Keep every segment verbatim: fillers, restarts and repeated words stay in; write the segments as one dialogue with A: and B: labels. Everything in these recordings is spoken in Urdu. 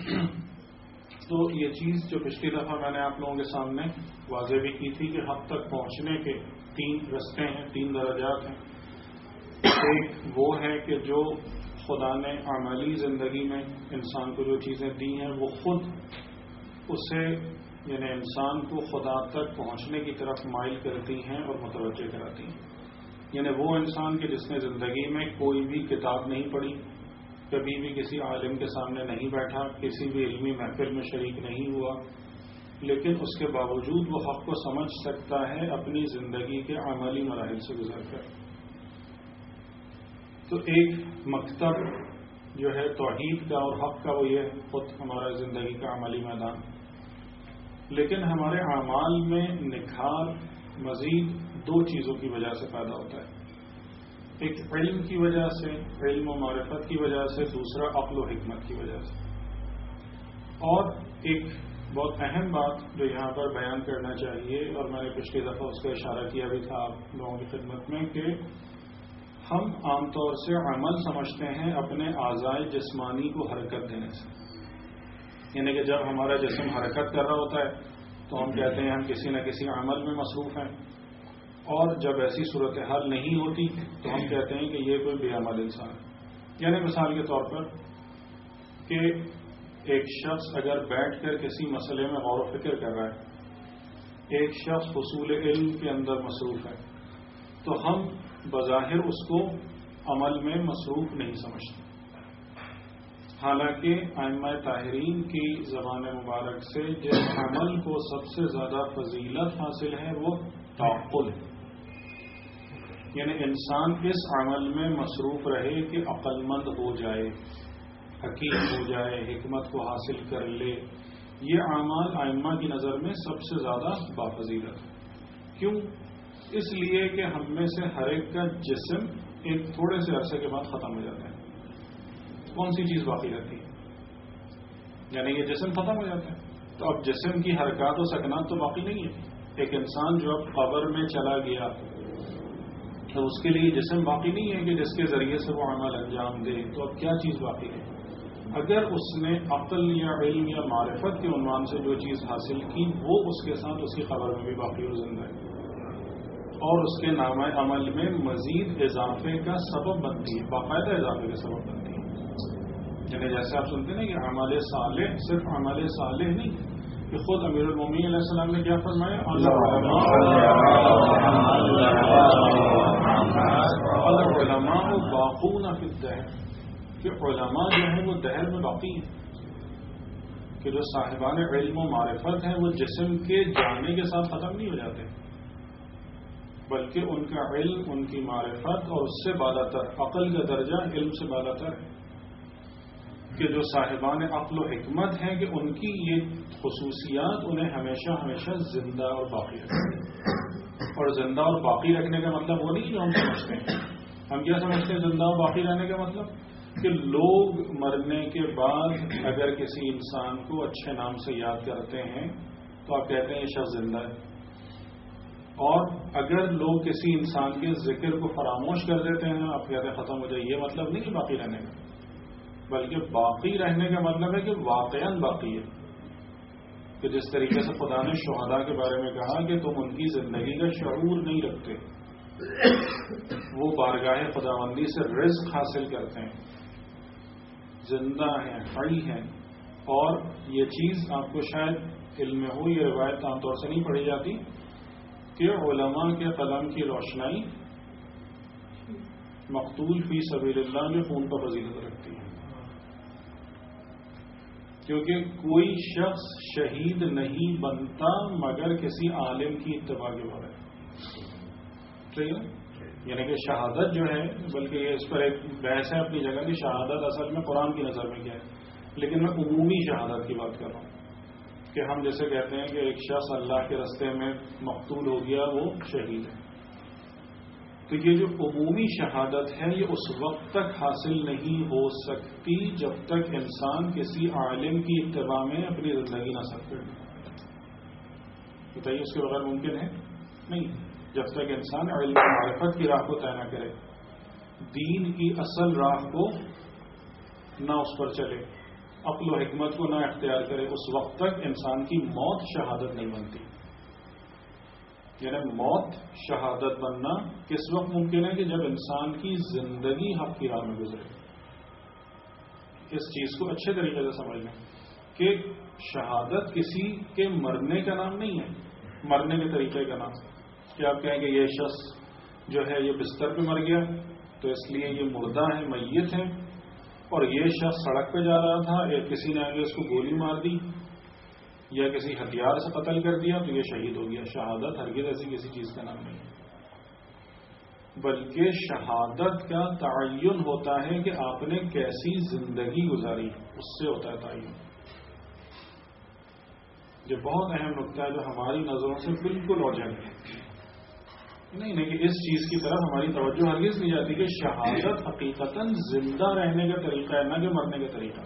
A: تو یہ چیز جو پچھلی دفعہ میں نے آپ لوگوں کے سامنے واضح بھی کی تھی کہ حق تک پہنچنے کے تین رستے ہیں، تین درجات ہیں۔ ایک وہ ہے کہ جو خدا نے عملی زندگی میں انسان کو جو چیزیں دی ہیں وہ خود اسے یعنی انسان کو خدا تک پہنچنے کی طرف مائل کرتی ہیں اور متوجہ کراتی ہیں۔ یعنی وہ انسان کہ جس نے زندگی میں کوئی بھی کتاب نہیں پڑھی، کبھی بھی کسی عالم کے سامنے نہیں بیٹھا، کسی بھی علمی محفل میں شریک نہیں ہوا، لیکن اس کے باوجود وہ حق کو سمجھ سکتا ہے اپنی زندگی کے عملی مراحل سے گزر کر۔ تو ایک مکتب جو ہے توحید کا اور حق کا وہ یہ خود ہمارا زندگی کا عملی میدان، لیکن ہمارے اعمال میں نکھار مزید دو چیزوں کی وجہ سے پیدا ہوتا ہے۔ ایک علم کی وجہ سے، علم و معرفت کی وجہ سے، دوسرا عقل و حکمت کی وجہ سے۔ اور ایک بہت اہم بات جو یہاں پر بیان کرنا چاہیے، اور میں نے پچھلی دفعہ اس کا اشارہ کیا بھی تھا آپ لوگوں کی خدمت میں، کہ ہم عام طور سے عمل سمجھتے ہیں اپنے اعضائے جسمانی کو حرکت دینے سے۔ یعنی کہ جب ہمارا جسم حرکت کر رہا ہوتا ہے تو ہم کہتے ہیں ہم کسی نہ کسی عمل میں مصروف ہیں، اور جب ایسی صورتحال نہیں ہوتی تو ہم کہتے ہیں کہ یہ کوئی بے عمل انسان ہے۔ یعنی مثال کے طور پر کہ ایک شخص اگر بیٹھ کر کسی مسئلے میں غور و فکر کر رہا ہے، ایک شخص حصول علم کے اندر مصروف ہے، تو ہم بظاہر اس کو عمل میں مصروف نہیں سمجھتے، حالانکہ ائمہ طاہرین کی زبان مبارک سے جس عمل کو سب سے زیادہ فضیلت حاصل ہے وہ تعقل ہے۔ یعنی انسان اس عمل میں مصروف رہے کہ عقل مند ہو جائے، حکیم ہو جائے، حکمت کو حاصل کر لے، یہ اعمال ائمہ کی نظر میں سب سے زیادہ بافضیلت ہے۔ کیوں؟ اس لیے کہ ہم میں سے ہر ایک کا جسم ایک تھوڑے سے عرصے کے بعد ختم ہو جاتا ہے، کون سی چیز باقی رہتی ہے؟ یعنی یہ جسم ختم ہو جاتا ہے، تو اب جسم کی حرکات و سکنات تو باقی نہیں ہے۔ ایک انسان جو اب قبر میں چلا گیا تو اس کے لیے جسم باقی نہیں ہے کہ جس کے ذریعے سے وہ عمل انجام دے، تو اب کیا چیز باقی ہے؟ اگر اس نے عقل یا علم یا معرفت کے عنوان سے جو چیز حاصل کی وہ اس کے ساتھ اس کی قبر میں بھی باقی اور زندہ ہے، اور اس کے نامہ عمل میں مزید اضافے کا سبب بنتی ہے، باقاعدہ اضافے کا سبب بنتی ہے۔ یعنی جیسے آپ سنتے ہیں کہ عمل صالح صرف عمل صالح نہیں کہ خود امیر المومنین علیہ السلام نے کیا فرمایا، العلماء باقون فی الدہر، کہ علماء جو ہیں وہ دہر میں باقی ہیں، کہ جو صاحبان علم و معرفت ہیں وہ جسم کے جانے کے ساتھ ختم نہیں ہو جاتے، بلکہ ان کا علم، ان کی معرفت اور اس سے بالا تر عقل کا درجہ علم سے بالا تر ہے، کہ جو صاحبان عقل و حکمت ہیں کہ ان کی یہ خصوصیات انہیں ہمیشہ ہمیشہ زندہ اور باقی رکھتی، اور زندہ اور باقی رکھنے کا مطلب وہ نہیں جو ہم سمجھتے ہیں۔ ہم کیا سمجھتے ہیں زندہ اور باقی رہنے کا مطلب؟ کہ لوگ مرنے کے بعد اگر کسی انسان کو اچھے نام سے یاد کرتے ہیں تو آپ کہتے ہیں یہ شخص زندہ ہے، اور اگر لوگ کسی انسان کے ذکر کو فراموش کر دیتے ہیں آپ کہتے ہیں ختم ہو جائے۔ یہ مطلب نہیں کہ باقی رہنے کا، بلکہ باقی رہنے کا مطلب ہے کہ واقعاً باقی ہے، کہ جس طریقے سے خدا نے شہداء کے بارے میں کہا کہ تم ان کی زندگی کا شعور نہیں رکھتے، وہ بارگاہ خداوندی سے رزق حاصل کرتے ہیں، زندہ ہیں، حی ہیں۔ اور یہ چیز آپ کو شاید علم میں ہو، یہ روایت عام طور سے نہیں پڑھی جاتی کہ علماء کے قلم کی روشنائی مقتول فی سبیل اللہ کے خون پر فضیلت رکھتی ہے، کیونکہ کوئی شخص شہید نہیں بنتا مگر کسی عالم کی اتباع کے بارے میں، ٹھیک ہے؟ یعنی کہ شہادت جو ہے، بلکہ یہ اس پر ایک بحث ہے اپنی جگہ کی، شہادت اصل میں قرآن کی نظر میں کیا ہے، لیکن میں عمومی شہادت کی بات کر رہا ہوں، کہ ہم جیسے کہتے ہیں کہ ایک شخص اللہ کے راستے میں مقتول ہو گیا وہ شہید ہے، تو یہ جو عمومی شہادت ہے یہ اس وقت تک حاصل نہیں ہو سکتی جب تک انسان کسی عالم کی اتباع میں اپنی زندگی نہ صرف کرے۔ بتائیے اس کے بغیر ممکن ہے؟ نہیں، جب تک انسان علم و معرفت کی راہ کو طے نہ کرے، دین کی اصل راہ کو نہ اس پر چلے، عقل و حکمت کو نہ اختیار کرے اس وقت تک انسان کی موت شہادت نہیں بنتی. یعنی موت شہادت بننا کس وقت ممکن ہے کہ جب انسان کی زندگی حق کی راہ میں گزرے. اس چیز کو اچھے طریقے سے سمجھ لیں کہ شہادت کسی کے مرنے کا نام نہیں ہے, مرنے کے طریقے کا نام. کہ آپ کہیں کہ یہ شخص جو ہے یہ بستر پہ مر گیا تو اس لیے یہ مردہ ہے, میت ہے, اور یہ شخص سڑک پہ جا رہا تھا یا کسی نے آگے اس کو گولی مار دی یا کسی ہتھیار سے قتل کر دیا تو یہ شہید ہو گیا. شہادت ہرگز ایسی کسی چیز کا نام نہیں ہے, بلکہ شہادت کا تعین ہوتا ہے کہ آپ نے کیسی زندگی گزاری, اس سے ہوتا ہے تعین. یہ بہت اہم نقطہ ہے جو ہماری نظروں سے بالکل اوجھل ہے. نہیں نہیں کہ اس چیز کی طرف ہماری توجہ ہرگز نہیں جاتی کہ شہادت حقیقتاً زندہ رہنے کا طریقہ ہے, نہ کہ مرنے کا طریقہ.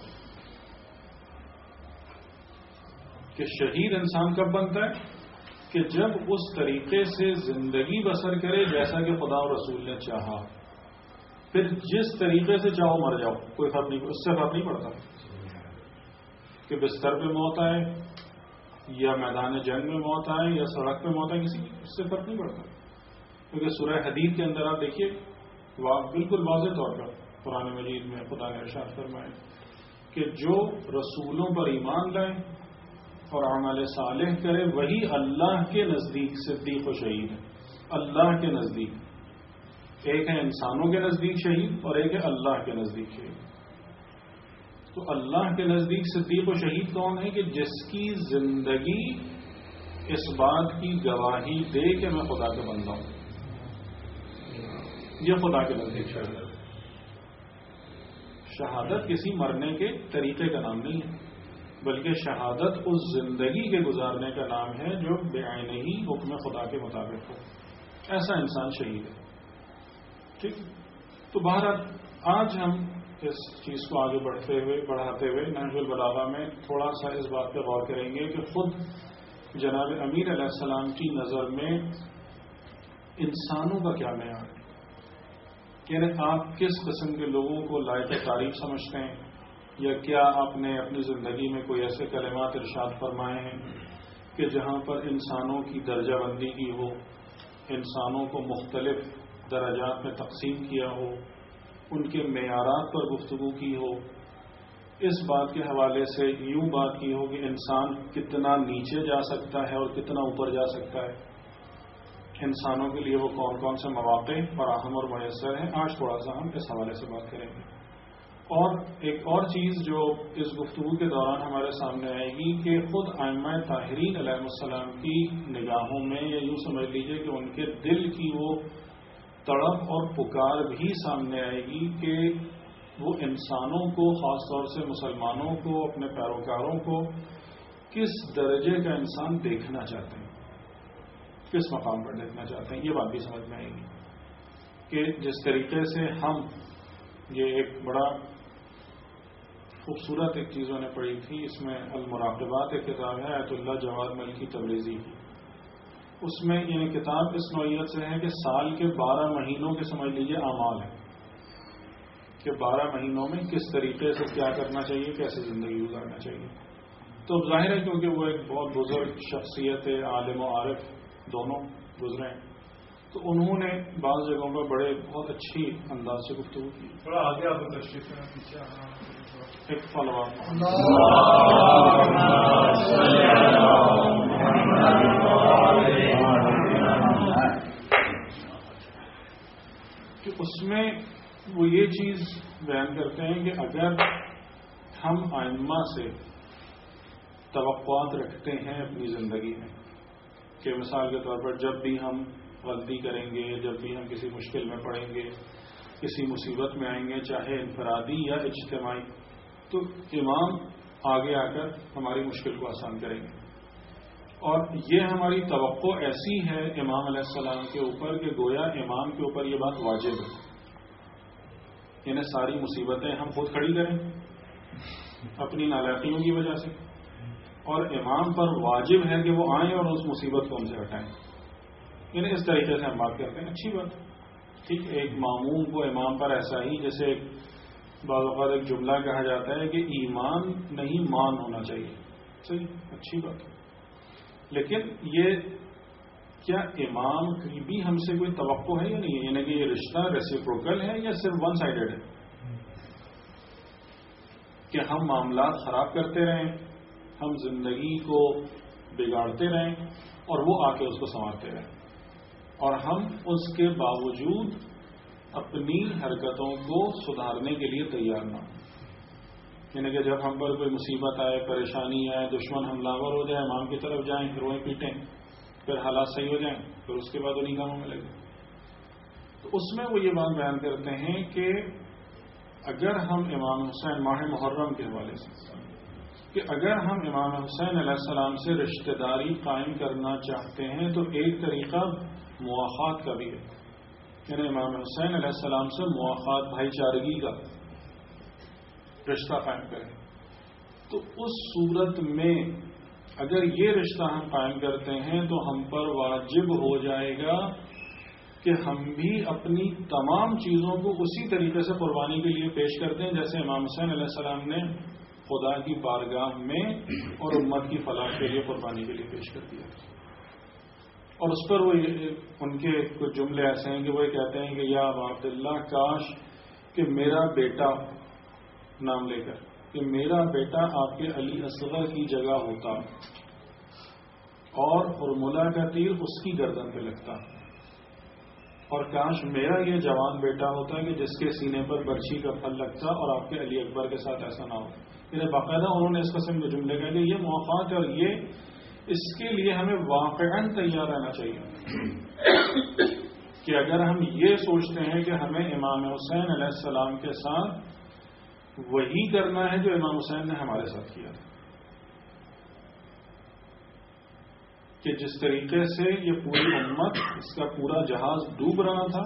A: کہ شہید انسان کب بنتا ہے کہ جب اس طریقے سے زندگی بسر کرے جیسا کہ خدا و رسول نے چاہا. پھر جس طریقے سے چاہو مر جاؤ, کوئی فرق نہیں, اس سے فرق نہیں پڑتا کہ بستر پہ موت آئے یا میدان جنگ میں موت آئے یا سڑک پہ موت آئے, کسی اس سے فرق نہیں پڑتا. کیونکہ سورہ حدید کے اندر آپ دیکھیے بالکل واضح طور پر قرآن مجید میں خدا نے ارشاد فرمایا کہ جو رسولوں پر ایمان لائے اور اعمال صالح کرے وہی اللہ کے نزدیک صدیق و شہید ہے. اللہ کے نزدیک ایک ہے انسانوں کے نزدیک شہید اور ایک ہے اللہ کے نزدیک شہید. تو اللہ کے نزدیک صدیق و شہید کون ہے کہ جس کی زندگی اس بات کی گواہی دے کہ میں خدا کا بندہ ہوں. یہ خدا کے نزدیک شہادت. شہادت کسی مرنے کے طریقے کا نام نہیں ہے, بلکہ شہادت اس زندگی کے گزارنے کا نام ہے جو بعینہ ہی حکم خدا کے مطابق ہو. ایسا انسان شہید ہے. ٹھیک. تو بہرحال آج ہم اس چیز کو آگے بڑھتے ہوئے بڑھاتے ہوئے نہج البلاغہ میں تھوڑا سا اس بات پہ غور کریں گے کہ خود جناب امیر علیہ السلام کی نظر میں انسانوں کا کیا معیار ہے. یعنی آپ کس قسم کے لوگوں کو لائق تعریف سمجھتے ہیں, یا کیا آپ نے اپنی زندگی میں کوئی ایسے کلمات ارشاد فرمائے ہیں کہ جہاں پر انسانوں کی درجہ بندی کی ہو, انسانوں کو مختلف درجات میں تقسیم کیا ہو, ان کے معیارات پر گفتگو کی ہو, اس بات کے حوالے سے یوں بات کی ہو کہ انسان کتنا نیچے جا سکتا ہے اور کتنا اوپر جا سکتا ہے, انسانوں کے لیے وہ کون کون سے مواقع فراہم اور میسر ہیں. آج تھوڑا سا ہم اس حوالے سے بات کریں گے. اور ایک اور چیز جو اس گفتگو کے دوران ہمارے سامنے آئے گی کہ خود ائمہ طاہرین علیہ السلام کی نگاہوں میں, یا یوں سمجھ لیجئے کہ ان کے دل کی وہ تڑپ اور پکار بھی سامنے آئے گی کہ وہ انسانوں کو, خاص طور سے مسلمانوں کو, اپنے پیروکاروں کو کس درجے کا انسان دیکھنا چاہتے ہیں, کس مقام پر دیکھنا چاہتے ہیں. یہ بات بھی سمجھ میں آئے گی کہ جس طریقے سے ہم, یہ ایک بڑا خوبصورت ایک چیزوں نے پڑھی تھی, اس میں المراقبات ایک کتاب ہے آیت اللہ جواد ملکی تبریزی کی. اس میں یہ کتاب اس نوعیت سے ہے کہ سال کے بارہ مہینوں کے سمجھ لیجیے اعمال ہیں کہ بارہ مہینوں میں کس طریقے سے کیا کرنا چاہیے, کیسے زندگی گزارنا چاہیے. تو ظاہر ہے کیونکہ وہ ایک بہت بزرگ شخصیت ہے, عالم و عارف دونوں گزرے ہیں, تو انہوں نے بعض جگہوں پر بڑے بہت اچھی انداز سے گفتگو کی.
B: تھوڑا آگے آپ تشریف کرنا پیچھے
A: ایک فالوور کہ اس میں وہ یہ چیز بیان کرتے ہیں کہ اگر ہم ائمہ سے توقعات رکھتے ہیں اپنی زندگی میں کہ مثال کے طور پر جب بھی ہم غلطی کریں گے, جب بھی ہم کسی مشکل میں پڑیں گے, کسی مصیبت میں آئیں گے, چاہے انفرادی یا اجتماعی, تو امام آگے آ کر ہماری مشکل کو آسان کریں گے. اور یہ ہماری توقع ایسی ہے امام علیہ السلام کے اوپر کہ گویا امام کے اوپر یہ بات واجب ہے. انہیں ساری مصیبتیں ہم خود کھڑی کریں اپنی نالائقیوں کی وجہ سے, اور امام پر واجب ہے کہ وہ آئیں اور اس مصیبت کو ہم سے ہٹائیں. یعنی اس طریقے سے ہم بات کرتے ہیں. اچھی بات, ٹھیک. ایک معموم کو امام پر ایسا ہی جیسے ایک بعض اوقات ایک جملہ کہا جاتا ہے کہ ایمان نہیں مان ہونا چاہیے. صحیح، اچھی بات ہے، لیکن یہ کیا امام کی بھی ہم سے کوئی توقع ہے یا نہیں ہے؟ یعنی کہ یہ رشتہ ریسیپروکل ہے یا صرف ون سائیڈڈ ہے کہ ہم معاملات خراب کرتے رہیں، ہم زندگی کو بگاڑتے رہیں اور وہ آ کے اس کو سنوارتے رہیں اور ہم اس کے باوجود اپنی حرکتوں کو سدھارنے کے لیے تیار نہ ہوں. یعنی کہ جب ہم پر کوئی مصیبت آئے، پریشانی آئے، دشمن حملہ ور ہو جائے، امام کی طرف جائیں، پھر وہیں پیٹیں، پھر حالات صحیح ہو جائیں، پھر اس کے بعد انہیں کاموں میں لگے. تو اس میں وہ یہ بات بیان کرتے ہیں کہ اگر ہم امام حسین ماہ محرم کے حوالے سے کہ اگر ہم امام حسین علیہ السلام سے رشتہ داری قائم کرنا چاہتے ہیں تو ایک طریقہ مواخات کا بھی ہے، یعنی امام حسین علیہ السلام سے مواخات، بھائی چارگی کا رشتہ قائم کریں. تو اس صورت میں اگر یہ رشتہ ہم قائم کرتے ہیں تو ہم پر واجب ہو جائے گا کہ ہم بھی اپنی تمام چیزوں کو اسی طریقے سے قربانی کے لیے پیش کرتے ہیں جیسے امام حسین علیہ السلام نے خدا کی بارگاہ میں اور امت کی فلاح کے لیے قربانی کے لیے پیش کر دیا. اور اس پر وہ ان کے کچھ جملے ایسے ہیں کہ وہ کہتے ہیں کہ یا عبداللہ کاش کہ میرا بیٹا، نام لے کر، کہ میرا بیٹا آپ کے علی اصغر کی جگہ ہوتا اور فرمولا کا تیر اس کی گردن پہ لگتا، اور کاش میرا یہ جوان بیٹا ہوتا کہ جس کے سینے پر برچھی کا پھل لگتا اور آپ کے علی اکبر کے ساتھ ایسا نہ ہو. یعنی باقاعدہ انہوں نے اس قسم کے جملے کہے کہ یہ موافقت ہے اور یہ اس کے لیے ہمیں واقعاً تیار رہنا چاہیے کہ اگر ہم یہ سوچتے ہیں کہ ہمیں امام حسین علیہ السلام کے ساتھ وہی کرنا ہے جو امام حسین نے ہمارے ساتھ کیا تھا، کہ جس طریقے سے یہ پوری امت، اس کا پورا جہاز ڈوب رہا تھا.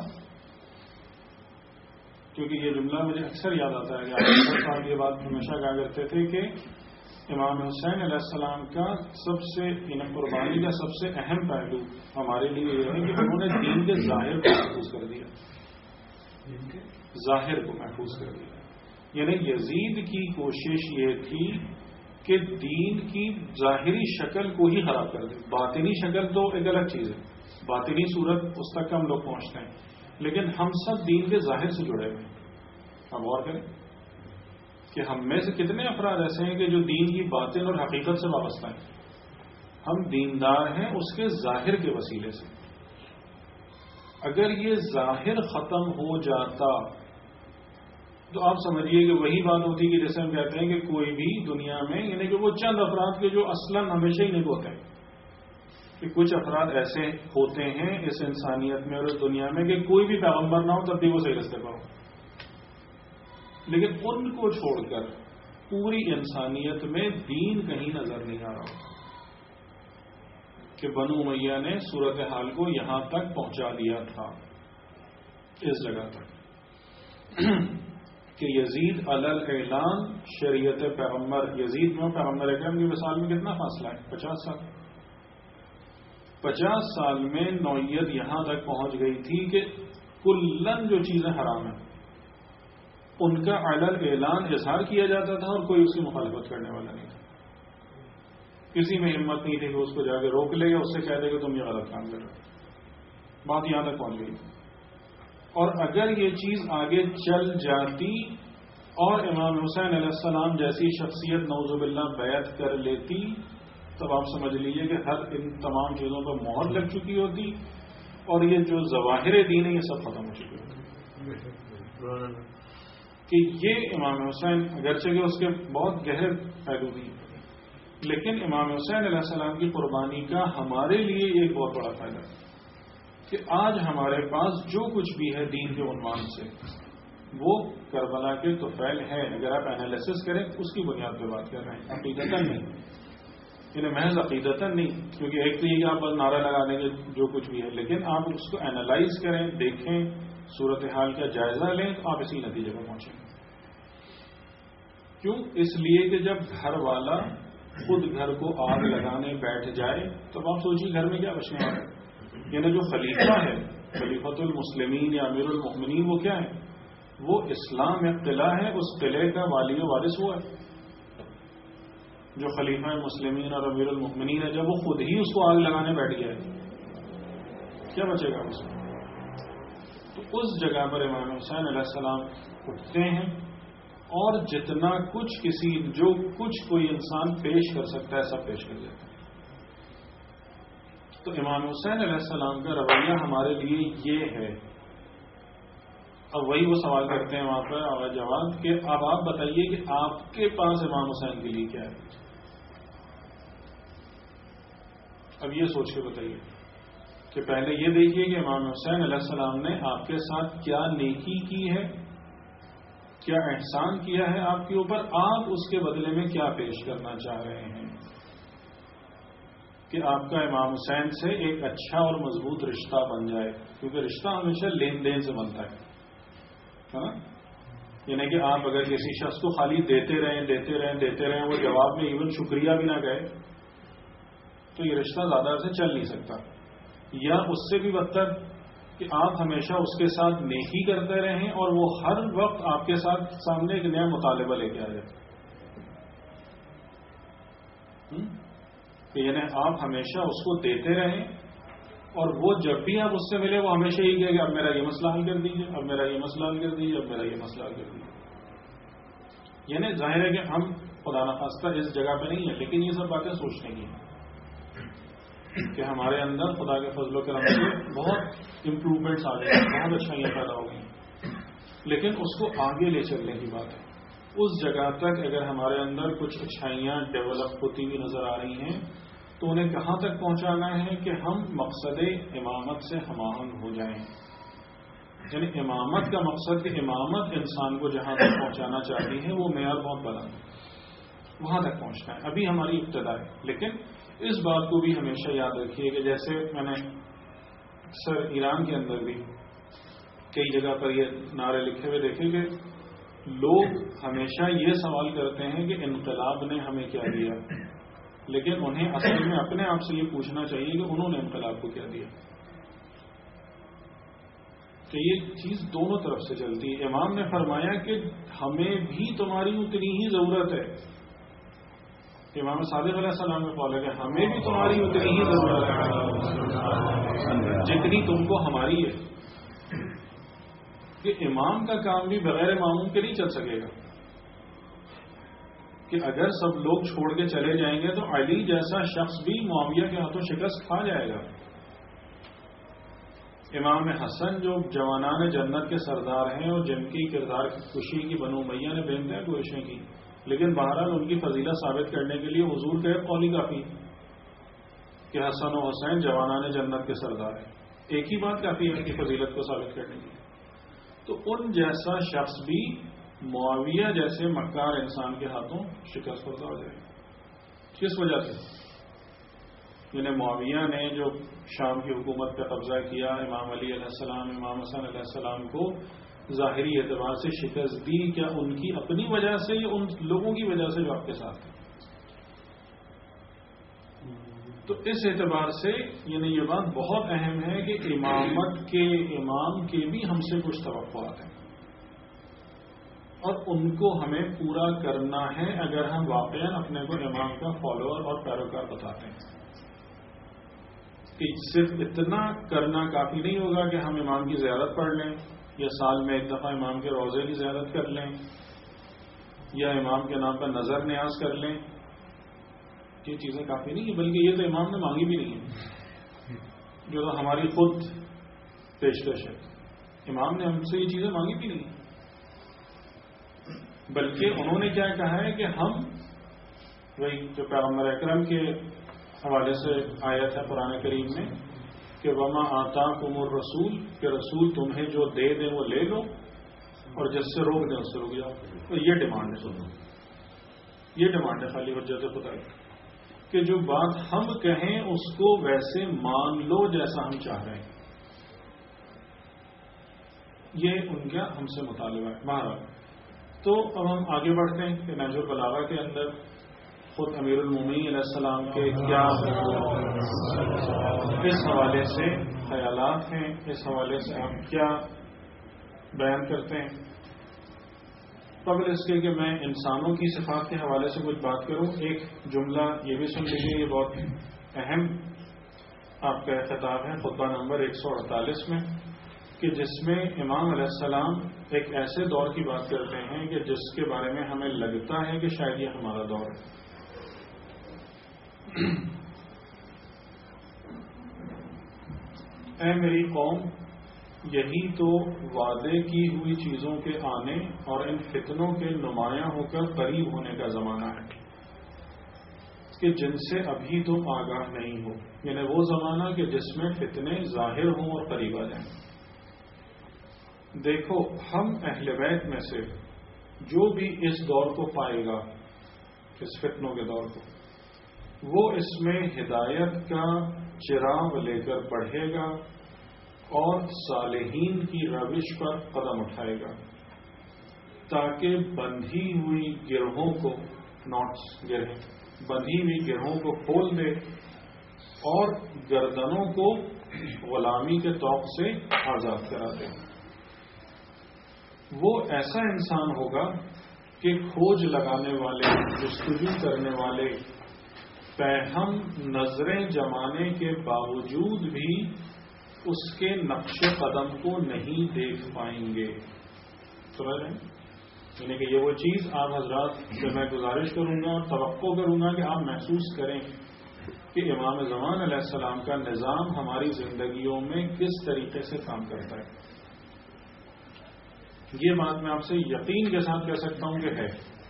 A: کیونکہ یہ جملہ مجھے اکثر یاد آتا ہے کہ آپ صاحب یہ بات ہمیشہ کہا کرتے تھے کہ امام حسین علیہ السلام کا سب سے قربانی کا سب سے اہم پہلو ہمارے لیے یہ ہے کہ انہوں نے دین کے ظاہر کو محفوظ کر دیا، ظاہر کو محفوظ کر دیا. یعنی یزید کی کوشش یہ تھی کہ دین کی ظاہری شکل کو ہی خراب کر دے. باطنی شکل تو ایک الگ چیز ہے، باطنی صورت اس تک ہم لوگ پہنچتے ہیں، لیکن ہم سب دین کے ظاہر سے جڑے ہوئے ہیں. ہم غور کریں کہ ہم میں سے کتنے افراد ایسے ہیں کہ جو دین کی باطن اور حقیقت سے وابستہ ہیں. ہم دیندار ہیں اس کے ظاہر کے وسیلے سے. اگر یہ ظاہر ختم ہو جاتا تو آپ سمجھیے کہ وہی بات ہوتی کہ جیسے ہم کہتے ہیں کہ کوئی بھی دنیا میں، یعنی کہ وہ چند افراد کے جو اصلاً ہمیشہ ہی نہیں ہوتے ہیں، کہ کچھ افراد ایسے ہوتے ہیں اس انسانیت میں اور اس دنیا میں کہ کوئی بھی پیغمبر نہ ہو تب بھی وہ صحیح رستے پر ہو، لیکن ان کو چھوڑ کر پوری انسانیت میں دین کہیں نظر نہیں آ رہا کہ بنو امیہ نے صورتحال کو یہاں تک پہنچا دیا تھا، اس جگہ تک کہ یزید علل اعلان شریعت پیغمبر، یزید میں پیغمبر اکرم کی مثال میں کتنا فاصلہ ہے؟ پچاس سال. پچاس سال میں نوعیت یہاں تک پہنچ گئی تھی کہ کلن جو چیزیں حرام ہیں ان کا علل اعلان اظہار کیا جاتا تھا اور کوئی اس کی مخالفت کرنے والا نہیں تھا. کسی میں ہمت نہیں تھی کہ اس کو جا کے روک لے گا، اس سے کہہ دے کہ تم یہ غلط کام کر رہے ہو. بات یہاں تک پہنچ گئی. اور اگر یہ چیز آگے چل جاتی اور امام حسین علیہ السلام جیسی شخصیت نعوذ باللہ بیعت کر لیتی تب آپ سمجھ لیجئے کہ ہر ان تمام چیزوں پر مہر لگ چکی ہوتی اور یہ جو ظواہر دین ہے یہ سب ختم ہو چکی ہوتی. کہ یہ امام حسین اگرچہ کہ اس کے بہت گہرے پہلو بھی، لیکن امام حسین علیہ السلام کی قربانی کا ہمارے لیے ایک بہت بڑا فائدہ ہے کہ آج ہمارے پاس جو کچھ بھی ہے دین کے عنوان سے وہ کربلا کے طفیل ہے. اگر آپ انالیسس کریں اس کی بنیاد پہ بات کر رہے ہیں، عقیدتاً نہیں، یعنی محض عقیدتاً نہیں، کیونکہ ایک تو یہ آپ نعرہ لگا دیں گے جو کچھ بھی ہے، لیکن آپ اس کو اینالائز کریں، دیکھیں، صورتحال کا جائزہ لیں تو آپ اسی نتیجے پر پہنچیں. کیوں؟ اس لیے کہ جب گھر والا خود گھر کو آگ لگانے بیٹھ جائے تو آپ سوچیے گھر میں کیا بچنے والا ہے. یعنی جو خلیفہ ہے، خلیفۃ المسلمین یا امیر المؤمنین، وہ کیا ہے؟ وہ اسلام ایک قلعہ ہے، اس قلعے کا والی و وارث ہوا ہے جو خلیفہ مسلمین اور امیر المؤمنین ہے. جب وہ خود ہی اس کو آگ لگانے بیٹھ گیا ہے کیا بچے گا اس میں؟ تو اس جگہ پر امام حسین علیہ السلام اٹھتے ہیں اور جتنا کچھ کسی جو کچھ کوئی انسان پیش کر سکتا ہے سب پیش کر دیتا ہے. تو امام حسین علیہ السلام کا رویہ ہمارے لیے یہ ہے. اب وہی وہ سوال کرتے ہیں وہاں پر آواز جواب کہ اب آپ بتائیے کہ آپ کے پاس امام حسین کے لیے کیا ہے. اب یہ سوچ کے بتائیے کہ پہلے یہ دیکھیے کہ امام حسین علیہ السلام نے آپ کے ساتھ کیا نیکی کی ہے، کیا احسان کیا ہے آپ کے اوپر، آپ اس کے بدلے میں کیا پیش کرنا چاہ رہے ہیں کہ آپ کا امام حسین سے ایک اچھا اور مضبوط رشتہ بن جائے. کیونکہ رشتہ ہمیشہ لین دین سے بنتا ہے نا. یعنی کہ آپ اگر کسی شخص کو خالی دیتے رہیں دیتے رہیں دیتے رہیں وہ جواب میں ایون شکریہ بھی نہ کہے تو یہ رشتہ زیادہ سے چل نہیں سکتا. یا اس سے بھی بدتر کہ آپ ہمیشہ اس کے ساتھ نیکی کرتے رہیں اور وہ ہر وقت آپ کے ساتھ سامنے ایک نیا مطالبہ لے کے آ جائے. کہ یعنی آپ ہمیشہ اس کو دیتے رہیں اور وہ جب بھی آپ اس سے ملے وہ ہمیشہ یہ کہے کہ اب میرا یہ مسئلہ حل کر دیجیے، اب میرا یہ مسئلہ حل کر دیجیے، اب میرا یہ مسئلہ حل کر دیجیے. یعنی ظاہر ہے کہ ہم خدا نخواستہ اس جگہ پہ نہیں ہیں، لیکن یہ سب باتیں سوچنے کی ہیں کہ ہمارے اندر خدا کے فضل و کرم سے بہت امپروومنٹس آ گئی ہیں، بہت اچھائیاں پیدا ہو گئی، لیکن اس کو آگے لے چلنے کی بات ہے. اس جگہ تک اگر ہمارے اندر کچھ اچھائیاں ڈیولپ ہوتی ہوئی نظر آ رہی ہیں تو انہیں کہاں تک پہنچانا ہے کہ ہم مقصد امامت سے ہم آہنگ ہو جائیں. یعنی امامت کا مقصد کہ امامت انسان کو جہاں تک پہنچانا چاہتی ہے وہ معیار بہت بلند ہے، وہاں تک پہنچنا ہے. ابھی ہماری ابتدا ہے، لیکن اس بات کو بھی ہمیشہ یاد رکھیے کہ جیسے میں نے اکثر ایران کے اندر بھی کئی جگہ پر یہ نعرے لکھے ہوئے دیکھے کہ لوگ ہمیشہ یہ سوال کرتے ہیں کہ انقلاب نے ہمیں کیا دیا، لیکن انہیں اصل میں اپنے آپ سے یہ پوچھنا چاہیے کہ انہوں نے انقلاب کو کیا دیا. کہ یہ چیز دونوں طرف سے چلتی ہے. امام نے فرمایا کہ ہمیں بھی تمہاری اتنی ہی ضرورت ہے. امام صادق علیہ السلام میں قول ہے کہ ہمیں بھی تمہاری اتنی ہی ضرورت ہے جتنی تم کو ہماری ہے. کہ امام کا کام بھی بغیر ماموم کے نہیں چل سکے گا. کہ اگر سب لوگ چھوڑ کے چلے جائیں گے تو علی جیسا شخص بھی معاویہ کے ہاتھوں شکست کھا جائے گا. امام حسن جو جوانان جنت کے سردار ہیں اور جن کی کردار خوشی کی بنو امیہ نے بینتے ہیں کوششیں کی، لیکن بہرحال ان کی فضیلت ثابت کرنے کے لیے حضور کا قول ہی کافی کہ حسن و حسین جوانان جنت کے سردار ہیں. ایک ہی بات کافی ہے ان کی فضیلت کو ثابت کرنے کے لیے. تو ان جیسا شخص بھی معاویہ جیسے مکار انسان کے ہاتھوں شکست خوردہ ہو جائے. کس وجہ سے؟ یعنی معاویہ نے جو شام کی حکومت پہ قبضہ کیا، امام علی علیہ السلام امام حسن علیہ السلام کو ظاہری اعتبار سے شکست دی، کیا ان کی اپنی وجہ سے یا ان لوگوں کی وجہ سے جو آپ کے ساتھ ہیں؟ تو اس اعتبار سے یعنی یہ بات بہت اہم ہے کہ امامت کے امام کے بھی ہم سے کچھ توقعات ہیں اور ان کو ہمیں پورا کرنا ہے اگر ہم واقعا اپنے کو امام کا فالوور اور پیروکار بتاتے ہیں. کہ صرف اتنا کرنا کافی نہیں ہوگا کہ ہم امام کی زیارت پڑھ لیں یا سال میں ایک دفعہ امام کے روضے کی زیارت کر لیں یا امام کے نام پر نظر نیاز کر لیں. یہ چیزیں کافی نہیں ہیں، بلکہ یہ تو امام نے مانگی بھی نہیں ہے، جو تو ہماری خود پیشکش ہے. امام نے ہم سے یہ چیزیں مانگی بھی نہیں، بلکہ انہوں نے کیا کہا ہے کہ ہم وہی جو پیغمبر اکرم کے حوالے سے آیا تھا قرآن کریم میں کہ وما آتاکم الرسول، کہ رسول تمہیں جو دے دیں وہ لے لو اور جس سے روک دیں اس سے رک جاؤ. تو یہ ڈیمانڈ ہے، سنو یہ ڈیمانڈ ہے خالی حجت خدا کہ جو بات ہم کہیں اس کو ویسے مان لو جیسا ہم چاہ رہے ہیں. یہ ان کا ہم سے مطالبہ ہے. بہرحال تو اب ہم آگے بڑھتے ہیں کہ نہج البلاغہ کے اندر خود امیر المومنین علیہ السلام کے کیا اس حوالے سے خیالات ہیں، اس حوالے سے ہم کیا بیان کرتے ہیں. قبل اس کے کہ میں انسانوں کی صفات کے حوالے سے کچھ بات کروں، ایک جملہ یہ بھی سن لیجیے، یہ بہت اہم آپ کا خطاب ہے خطبہ نمبر ایک سو اڑتالیس میں، کہ جس میں امام علیہ السلام ایک ایسے دور کی بات کرتے ہیں کہ جس کے بارے میں ہمیں لگتا ہے کہ شاید یہ ہمارا دور ہے۔ اے میری قوم، یہی تو وعدے کی ہوئی چیزوں کے آنے اور ان فتنوں کے نمایاں ہو کر قریب ہونے کا زمانہ ہے کہ جن سے ابھی تم آگاہ نہیں ہو، یعنی وہ زمانہ کہ جس میں فتنے ظاہر ہوں اور قریب آ جائیں۔ دیکھو، ہم اہل بیت میں سے جو بھی اس دور کو پائے گا، اس فتنوں کے دور کو، وہ اس میں ہدایت کا چراغ لے کر بڑھے گا اور صالحین کی روش پر قدم اٹھائے گا، تاکہ بندھی ہوئی گروہوں کو نوٹس گرہیں بندھی ہوئی گروہوں کو کھول دے اور گردنوں کو غلامی کے طوق سے آزاد کرا دے۔ وہ ایسا انسان ہوگا کہ کھوج لگانے والے، جستجو کرنے والے پیہم نظریں جمانے کے باوجود بھی اس کے نقش قدم کو نہیں دیکھ پائیں گے۔ سمجھ رہے ہیں؟ یعنی کہ یہ وہ چیز آپ حضرات سے میں گزارش کروں گا اور توقع کروں گا کہ آپ محسوس کریں کہ امام زمان علیہ السلام کا نظام ہماری زندگیوں میں کس طریقے سے کام کرتا ہے۔ یہ بات میں آپ سے یقین کے ساتھ کہہ سکتا ہوں کہ ہے،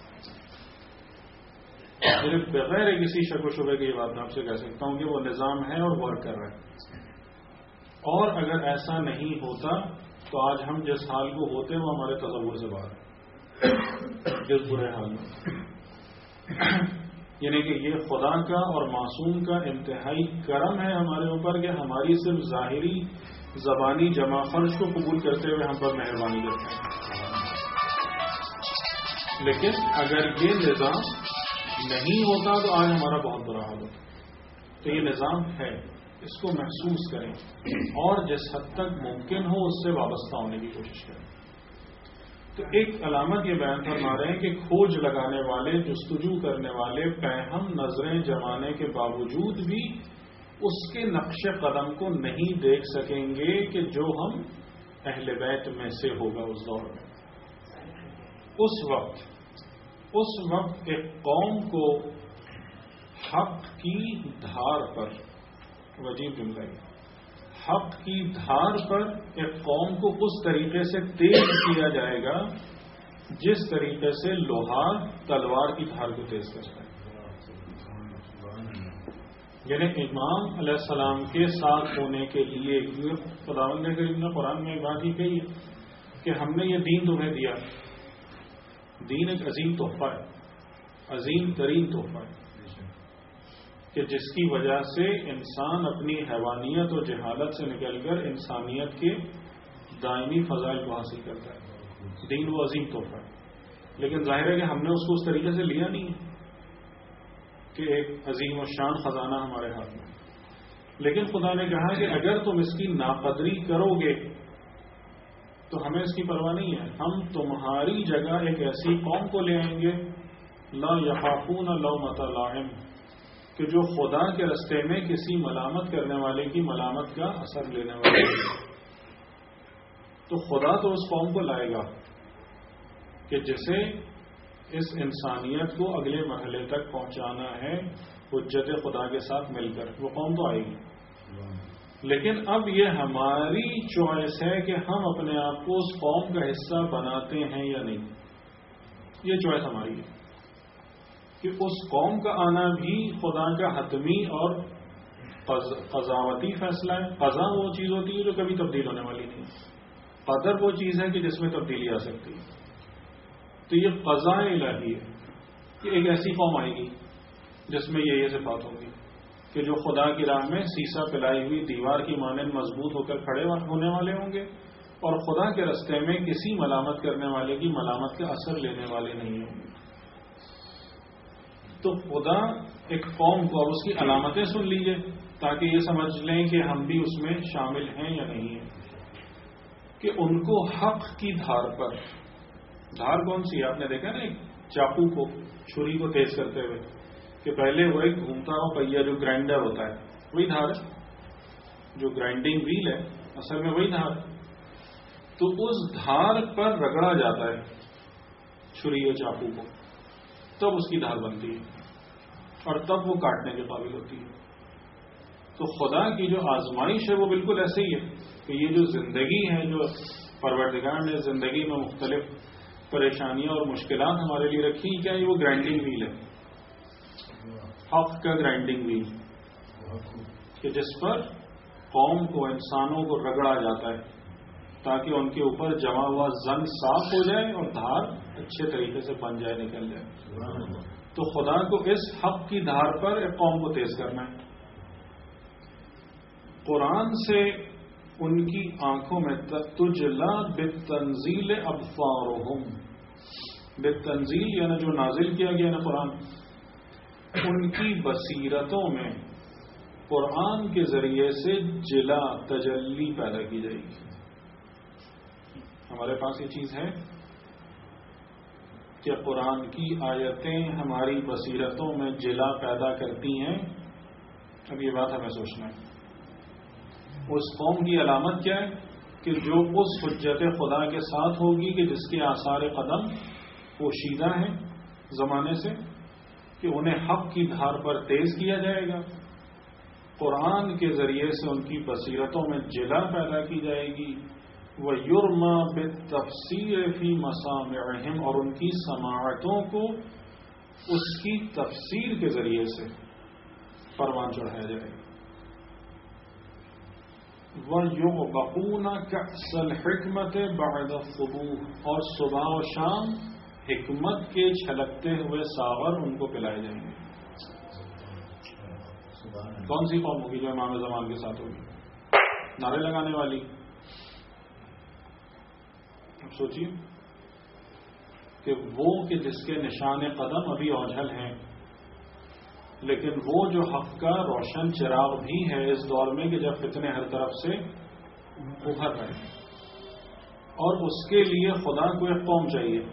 A: صرف بغیر کسی شک و شبے کی یہ بات میں آپ سے کہہ سکتا ہوں کہ وہ نظام ہے اور ورک کر رہا ہے۔ اور اگر ایسا نہیں ہوتا تو آج ہم جس حال کو ہوتے وہ ہمارے تصور سے باہر ہے، جس برے حال میں۔ یعنی کہ یہ خدا کا اور معصوم کا انتہائی کرم ہے ہمارے اوپر کہ ہماری صرف ظاہری زبانی جمع خرچ کو قبول کرتے ہوئے ہم پر مہربانی کرتے ہیں۔ لیکن اگر یہ نظام نہیں ہوتا تو آج ہمارا بہت برا حال ہوتا۔ تو یہ نظام ہے، اس کو محسوس کریں اور جس حد تک ممکن ہو اس سے وابستہ ہونے کی کوشش کریں۔ تو ایک علامت یہ بیان فرما رہے ہیں کہ کھوج لگانے والے، جستجو کرنے والے پیہم نظریں جمانے کے باوجود بھی اس کے نقش قدم کو نہیں دیکھ سکیں گے کہ جو ہم اہل بیت میں سے ہوگا اس دور میں۔ اس وقت اس وقت ایک قوم کو حق کی دھار پر، عجیب جملہ ہے، حق کی دھار پر ایک قوم کو اس طریقے سے تیز کیا جائے گا جس طریقے سے لوہار تلوار کی دھار کو تیز کرتا ہے۔ یعنی امام علیہ السلام کے ساتھ ہونے کے لیے خداوند کریم نے قرآن میں ایک بات ہی کہی ہے کہ ہم نے یہ دین تمہیں دیا۔ دین ایک عظیم تحفہ ہے، عظیم ترین تحفہ ہے کہ جس کی وجہ سے انسان اپنی حیوانیت اور جہالت سے نکل کر انسانیت کے دائمی فضائل کو حاصل کرتا ہے۔ دین وہ عظیم تحفہ ہے، لیکن ظاہر ہے کہ ہم نے اس کو اس طریقے سے لیا نہیں کہ ایک عظیم و شان خزانہ ہمارے ہاتھ میں۔ لیکن خدا نے کہا کہ اگر تم اس کی ناقدری کرو گے تو ہمیں اس کی پرواہ نہیں ہے، ہم تمہاری جگہ ایک ایسی قوم کو لے آئیں گے لا یخافون لومۃ لائم، کہ جو خدا کے راستے میں کسی ملامت کرنے والے کی ملامت کا اثر لینے والے ہیں۔ تو خدا تو اس قوم کو لائے گا کہ جسے اس انسانیت کو اگلے مرحلے تک پہنچانا ہے حجت خدا کے ساتھ مل کر، وہ قوم تو آئے گی۔ لیکن اب یہ ہماری چوائس ہے کہ ہم اپنے آپ کو اس قوم کا حصہ بناتے ہیں یا نہیں۔ یہ چوائس ہماری ہے کہ اس قوم کا آنا بھی خدا کا حتمی اور قضاوتی فیصلہ ہے۔ قضا وہ چیز ہوتی ہے جو کبھی تبدیل ہونے والی نہیں، قدر وہ چیز ہے کہ جس میں تبدیلی آ سکتی ہے۔ تو یہ قضاء الہی ہے کہ ایک ایسی قوم آئے گی جس میں یہ یہ صفات ہوگی کہ جو خدا کی راہ میں سیسا پلائی ہوئی دیوار کی مانند مضبوط ہو کر کھڑے ہونے والے ہوں گے اور خدا کے راستے میں کسی ملامت کرنے والے کی ملامت کا اثر لینے والے نہیں ہوں گے۔ تو خدا ایک قوم کو، اب اس کی علامتیں سن لیجئے تاکہ یہ سمجھ لیں کہ ہم بھی اس میں شامل ہیں یا نہیں ہیں، کہ ان کو حق کی دھار پر دھار کون سی ہے؟ آپ نے دیکھا نا ایک چاقو کو، چھری کو تیز کرتے ہوئے، کہ پہلے وہ ایک گھومتا ہوا پہیا جو گرائنڈر ہوتا ہے وہی دھار ہے، جو گرائنڈنگ ویل ہے اصل میں وہی دھار ہے. تو اس دھار پر رگڑا جاتا ہے چھری یا چاقو کو، تب اس کی دھار بنتی ہے اور تب وہ کاٹنے کے قابل ہوتی ہے. تو خدا کی جو آزمائش ہے وہ بالکل ایسے ہی ہے کہ یہ جو زندگی ہے، جو پروردگار نے زندگی میں مختلف پریشانیاں اور مشکلات ہمارے لیے رکھی، کیا یہ وہ گرائنڈنگ ویل ہے، حق کا گرائنڈنگ ویل، کہ جس پر قوم کو، انسانوں کو رگڑا جاتا ہے تاکہ ان کے اوپر جمع ہوا زنگ صاف ہو جائے اور دھار اچھے طریقے سے بن جائے، نکل جائے. تو خدا کو اس حق کی دھار پر ایک قوم کو تیز کرنا ہے. قرآن سے ان کی آنکھوں میں تجلا بالتنزیل ابصارہم، بالتنزیل یعنی جو نازل کیا گیا نا قرآن، ان کی بصیرتوں میں قرآن کے ذریعے سے جلا تجلی پیدا کی جائے گی. ہمارے پاس یہ چیز ہے کہ قرآن کی آیتیں ہماری بصیرتوں میں جلا پیدا کرتی ہیں. اب یہ بات ہمیں سوچنا ہے. اس قوم کی علامت کیا ہے؟ کہ جو اس حجت خدا کے ساتھ ہوگی کہ جس کے آثار قدم پوشیدہ ہیں زمانے سے، کہ انہیں حق کی دھار پر تیز کیا جائے گا، قرآن کے ذریعے سے ان کی بصیرتوں میں جلا پیدا کی جائے گی. وَيُرْمَى بِالتَّفْسِيرِ فِي مَسَامِعِهِمْ، اور ان کی سماعتوں کو اس کی تفسیر کے ذریعے سے پروان چڑھایا جائے گا. وَيُغْبَقُونَ كَأْسَ الْحِكْمَةِ بَعْدَ الصُّبُوحِ، اور صبح و شام حکمت کے چھلکتے ہوئے ساغر ان کو پلائے جائیں گے. کون سی قوم ہوگی جو امام زمان کے ساتھ ہوگی؟ نعرے لگانے والی. اب سوچیے کہ وہ کہ جس کے نشان قدم ابھی اوجھل ہیں، لیکن وہ جو حق کا روشن چراغ بھی ہے اس دور میں کہ جب فتنے ہر طرف سے ابھر رہے ہیں، اور اس کے لیے خدا کو ایک قوم چاہیے.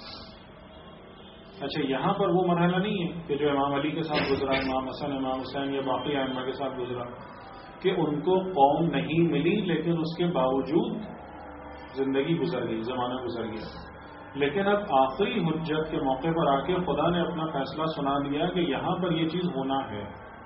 A: اچھا، یہاں پر وہ مرحلہ نہیں ہے کہ جو امام علی کے ساتھ گزرا، امام حسن، امام حسین یا باقی ائمہ کے ساتھ گزرا، کہ ان کو قوم نہیں ملی لیکن اس کے باوجود زندگی گزر گئی، زمانہ گزر گیا. لیکن اب آخری حجت کے موقع پر آ کے خدا نے اپنا فیصلہ سنا دیا کہ یہاں پر یہ چیز ہونا ہے.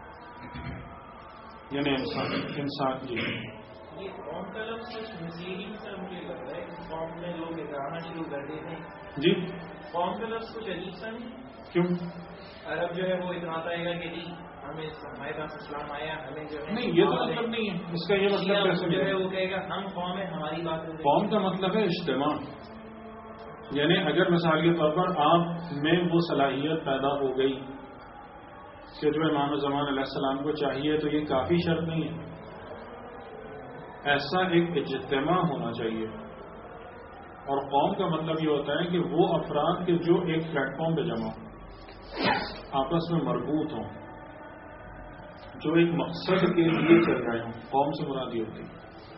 A: یعنی انسان انسان جی
C: یہ قوم کا لفظ مسیحی سے مجھے لگ رہا ہے کہ قوم میں لوگ اکرانا شروع کر دیتے ہیں.
A: جی
C: قوم کا لفظ کچھ عجیب سا نہیں؟
A: کیوں؟
C: عرب جو ہے وہ اتناتا ہے کہ جی ہمیں ہمارے پاس اسلام آیا، ہمیں جو ہے
A: نہیں، یہ تو مطلب نہیں ہے اس کا. یہ مطلب کیسے
C: جو ہے وہ کہے گا ہم قوم ہے، ہماری بات.
A: قوم کا مطلب ہے اجتماع. یعنی اگر مثال کے طور پر آپ میں وہ صلاحیت پیدا ہو گئی کہ جو امام زمان علیہ السلام کو چاہیے، تو یہ کافی شرط نہیں ہے. ایسا ایک اجتماع ہونا چاہیے. اور قوم کا مطلب یہ ہوتا ہے کہ وہ افراد کے جو ایک پلیٹ فارم پہ جمع ہوں، آپس میں مربوط ہوں، جو ایک مقصد کے لیے چل رہے ہوں. قوم سے مراد یہ ہوتی ہے.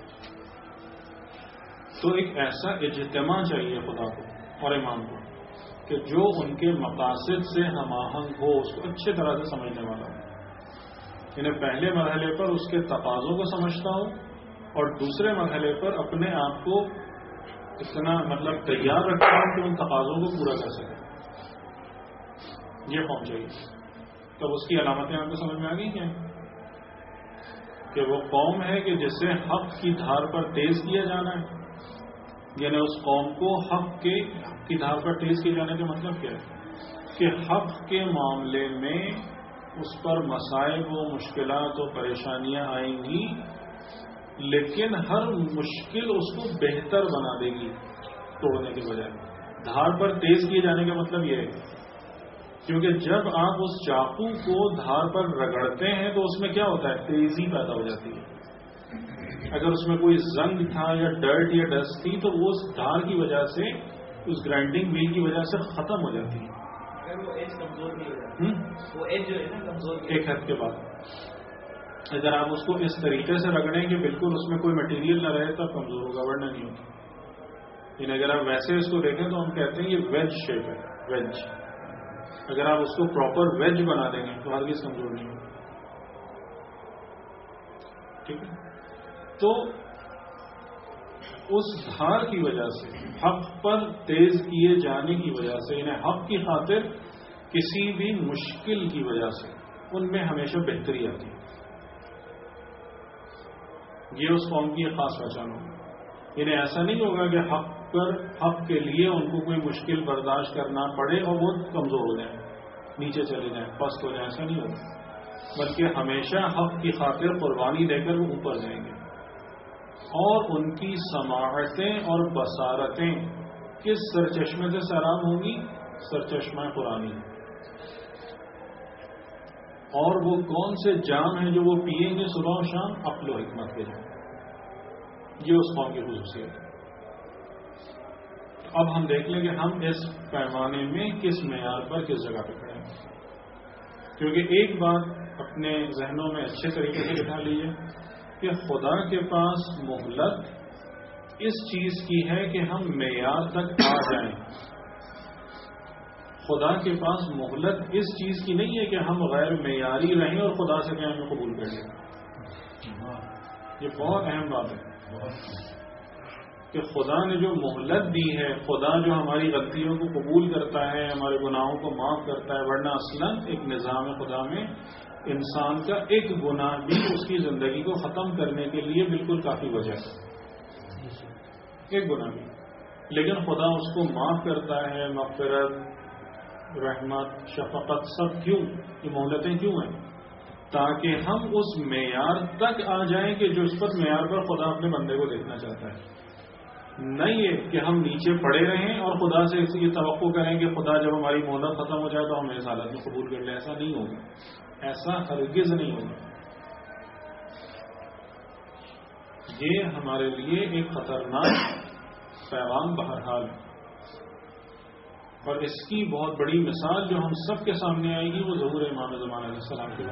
A: تو ایک ایسا اجتماع چاہیے خدا کو اور امام کو کہ جو ان کے مقاصد سے ہم آہنگ ہو، اس کو اچھے طرح سے سمجھنے والا ہو. انہیں پہلے مرحلے پر اس کے تقاضوں کو سمجھتا ہو اور دوسرے مرحلے پر اپنے آپ کو اتنا مطلب تیار رکھتا ہو کہ ان تقاضوں کو پورا کر سکے. یہ قوم چاہیے. تب اس کی علامتیں آپ کو سمجھ میں آ گئی ہیں کہ وہ قوم ہے کہ جسے حق کی دھار پر تیز کیا جانا ہے. یعنی اس قوم کو حق کے حق کی دھار پر تیز کیے جانے کا مطلب کیا ہے؟ کہ حق کے معاملے میں اس پر مسائب و مشکلات و پریشانیاں آئیں گی، لیکن ہر مشکل اس کو بہتر بنا دے گی توڑنے کے بجائے. دھار پر تیز کیے جانے کا مطلب یہ ہے کیونکہ جب آپ اس چاقو کو دھار پر رگڑتے ہیں تو اس میں کیا ہوتا ہے؟ تیزی پیدا ہو جاتی ہے. اگر اس میں کوئی زنگ تھا یا ڈرٹ یا ڈسٹ تھی تو وہ اس دھار کی وجہ سے، اس گرائنڈنگ ویل کی وجہ سے ختم ہو جاتی ہے.
C: اگر وہ ایج کمزور نہیں ہو جاتی، وہ ایج جو ہے نا کمزور
A: ایک حد کے بعد اگر آپ اس کو اس طریقے سے رگڑیں کہ بالکل اس میں کوئی مٹیریل نہ رہے تب کمزور ہوگا، ورنہ نہیں ہوگا. یعنی اگر آپ ویسے اس کو دیکھیں تو ہم کہتے ہیں یہ ویج شیپ ہے، ویج. اگر آپ اس کو پراپر ویج بنا دیں گے تو ہرگز کمزور نہیں ہوگا. ٹھیک ہے. تو اس دھار کی وجہ سے، حق پر تیز کیے جانے کی وجہ سے، یعنی حق کی خاطر کسی بھی مشکل کی وجہ سے ان میں ہمیشہ بہتری آتی ہے. یہ اس قوم کی ایک خاص پہچان ہوگی. یعنی ایسا نہیں ہوگا کہ حق پر حق کے لیے ان کو کوئی مشکل برداشت کرنا پڑے اور وہ کمزور ہو جائیں، نیچے چلے جائیں، پست ہو جائیں. ایسا نہیں ہوگا، بلکہ ہمیشہ حق کی خاطر قربانی دے کر وہ اوپر جائیں گے. اور ان کی سماعتیں اور بصارتیں کس سرچشمے سے سیراب ہوں گی؟ سرچشمہ قرآنی. اور وہ کون سے جام ہیں جو وہ پیئیں گے صبح و شام؟ عقل و حکمت کے جام. یہ اس قوم کی خصوصیت ہے. اب ہم دیکھ لیں کہ ہم اس پیمانے میں کس معیار پر کس جگہ پہ کھڑے ہیں. کیونکہ ایک بات اپنے ذہنوں میں اچھے طریقے سے بٹھا لیجیے کہ خدا کے پاس مہلت اس چیز کی ہے کہ ہم معیار تک آ جائیں. خدا کے پاس مہلت اس چیز کی نہیں ہے کہ ہم غیر معیاری رہیں اور خدا سے کہ ہمیں قبول کر لیں. یہ بہت اہم بات ہے کہ خدا نے جو مہلت دی ہے، خدا جو ہماری غلطیوں کو قبول کرتا ہے، ہمارے گناہوں کو معاف کرتا ہے. ورنہ اصلاً ایک نظام خدا میں انسان کا ایک گناہ بھی اس کی زندگی کو ختم کرنے کے لیے بالکل کافی وجہ ہے. ایک گناہ بھی، لیکن خدا اس کو معاف کرتا ہے. مغفرت، رحمت، شفقت، سب کیوں؟ یہ مہلتیں کیوں ہیں؟ تاکہ ہم اس معیار تک آ جائیں کہ جو اس پر معیار پر خدا اپنے بندے کو دیکھنا چاہتا ہے. نہیں یہ کہ ہم نیچے پڑے رہیں اور خدا سے اسی کی توقع کریں کہ خدا جب ہماری مہلت ختم ہو جائے تو ہم اس حالت میں قبول کر لیں. ایسا نہیں ہوگا، ایسا ہرگز نہیں ہوگا. یہ ہمارے لیے ایک خطرناک پیغام بہرحال ہے. اور اس کی بہت بڑی مثال جو ہم سب کے سامنے آئے گی وہ ظہور امام زمان علیہ السلام کی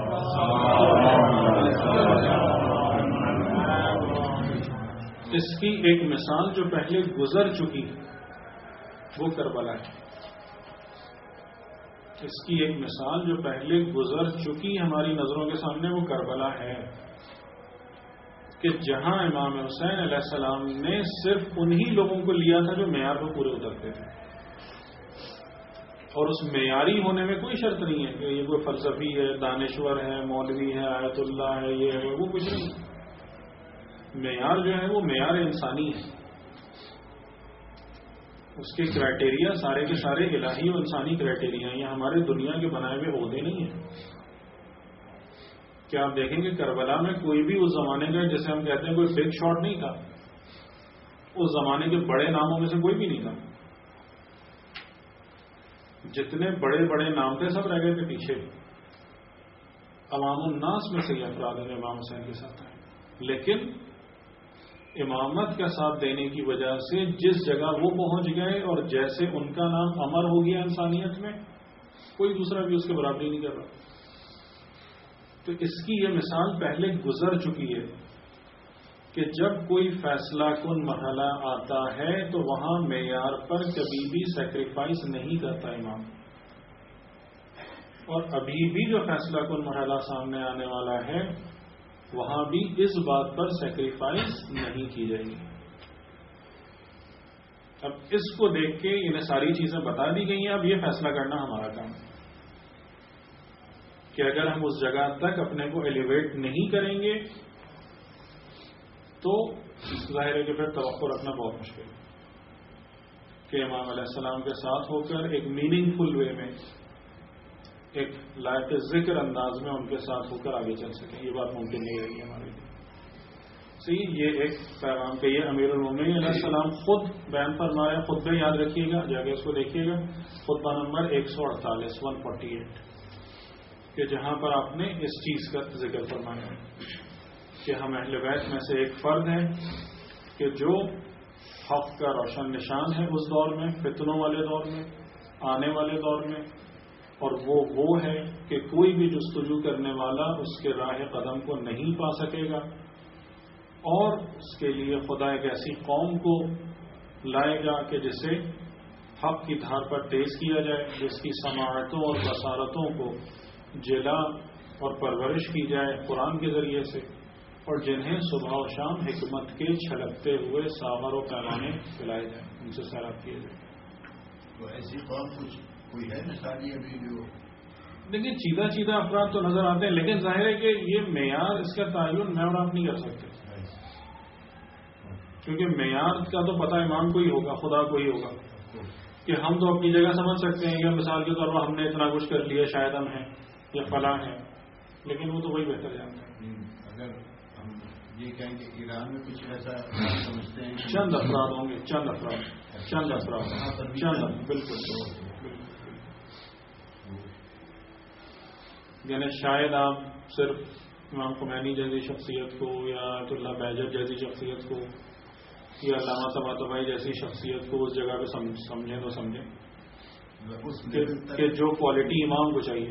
A: بات. اس کی ایک مثال جو پہلے گزر چکی وہ کربلا ہے. اس کی ایک مثال جو پہلے گزر چکی ہماری نظروں کے سامنے وہ کربلا ہے کہ جہاں امام حسین علیہ السلام نے صرف انہی لوگوں کو لیا تھا جو معیار پر پورے اترتے تھے. اور اس معیاری ہونے میں کوئی شرط نہیں ہے کہ یہ کوئی فلسفی ہے، دانشور ہے، مولوی ہے، آیت اللہ ہے، یہ ہے وہ کچھ نہیں. معیار جو ہے وہ معیار انسانی ہے. اس کے کرائٹیریا سارے کے سارے الہی و انسانی کرائٹیریا ہیں. یہ ہمارے دنیا کے بنائے ہوئے عہدے نہیں ہیں. کیا آپ دیکھیں گے کربلا میں کوئی بھی اس زمانے کا جیسے ہم کہتے ہیں کوئی بگ شاٹ نہیں تھا. اس زمانے کے بڑے ناموں میں سے کوئی بھی نہیں تھا. جتنے بڑے بڑے نام تھے سب رہ گئے تھے پیچھے. عوام الناس میں سے یہ افراد ہیں امام حسین کے ساتھ ہیں. لیکن امامت کا ساتھ دینے کی وجہ سے جس جگہ وہ پہنچ گئے اور جیسے ان کا نام امر ہو گیا انسانیت میں، کوئی دوسرا بھی اس کے برابری نہیں کر رہا. تو اس کی یہ مثال پہلے گزر چکی ہے کہ جب کوئی فیصلہ کن مرحلہ آتا ہے تو وہاں معیار پر کبھی بھی سیکریفائس نہیں کرتا امام. اور ابھی بھی جو فیصلہ کن مرحلہ سامنے آنے والا ہے وہاں بھی اس بات پر سیکریفائس نہیں کی جائے گی. اب اس کو دیکھ کے انہیں ساری چیزیں بتا دی گئی ہیں. اب یہ فیصلہ کرنا ہمارا کام ہے کہ اگر ہم اس جگہ تک اپنے کو ایلیویٹ نہیں کریں گے تو ظاہر ہے کہ پھر توقع رکھنا بہت مشکل ہے کہ امام علیہ السلام کے ساتھ ہو کر ایک میننگ فل وے میں، ایک لائق ذکر انداز میں ان کے ساتھ ہو کر آگے چل سکیں. یہ بات ممکن نہیں رہی ہمارے لیے. صحیح، یہ ایک پیغام کہ یہ امیر المومنین علیہ السلام خود بیان فرما رہے ہیں. خطبہ یاد رکھیے گا، جا کے اس کو دیکھیے گا. خطبہ نمبر ایک سو اڑتالیس ون فورٹی ایٹ کہ جہاں پر آپ نے اس چیز کا ذکر فرمایا ہے کہ ہم اہل بیت میں سے ایک فرد ہیں کہ جو حق کا روشن نشان ہے اس دور میں، فتنوں والے دور میں، آنے والے دور میں. اور وہ وہ ہے کہ کوئی بھی جستجو کرنے والا اس کے راہ قدم کو نہیں پا سکے گا. اور اس کے لیے خدا ایک ایسی قوم کو لائے گا کہ جسے حق کی دھار پر تیز کیا جائے، جس کی سماعتوں اور بصارتوں کو جلا اور پرورش کی جائے قرآن کے ذریعے سے، اور جنہیں صبح و شام حکمت کے چھلکتے ہوئے ساغر و پیمانے پلائے جائیں، ان سے سیراب کیے جائیں۔
D: تو ایسی قوم کچھ کوئی ہے مثالی ابھی جو
A: دیکھیے چیدہ چیدہ افراد تو نظر آتے ہیں، لیکن ظاہر ہے کہ یہ معیار اس کا تعین میں اور آپ نہیں کر سکتے، کیونکہ معیار کا تو پتہ امام کو ہی ہوگا، خدا کو ہی ہوگا، کہ ہم تو اپنی جگہ سمجھ سکتے ہیں یا مثال کے طور پر ہم نے اتنا کچھ کر لیا، شاید ہم ہیں یا فلاں ہیں، لیکن وہ تو وہی بہتر جانتا ہے۔
D: اگر ہم یہ کہیں کہ ایران میں کچھ ایسا سمجھتے ہیں،
A: چند افراد ہوں گے، چند افراد چند افراد چند بالکل، یعنی شاید آپ صرف امام خمینی جیسی شخصیت کو یا آیت اللہ بہجت جیسی شخصیت کو یا علامہ طباطبائی جیسی شخصیت کو اس جگہ پہ سمجھیں تو سمجھیں کہ جو کوالٹی امام کو چاہیے۔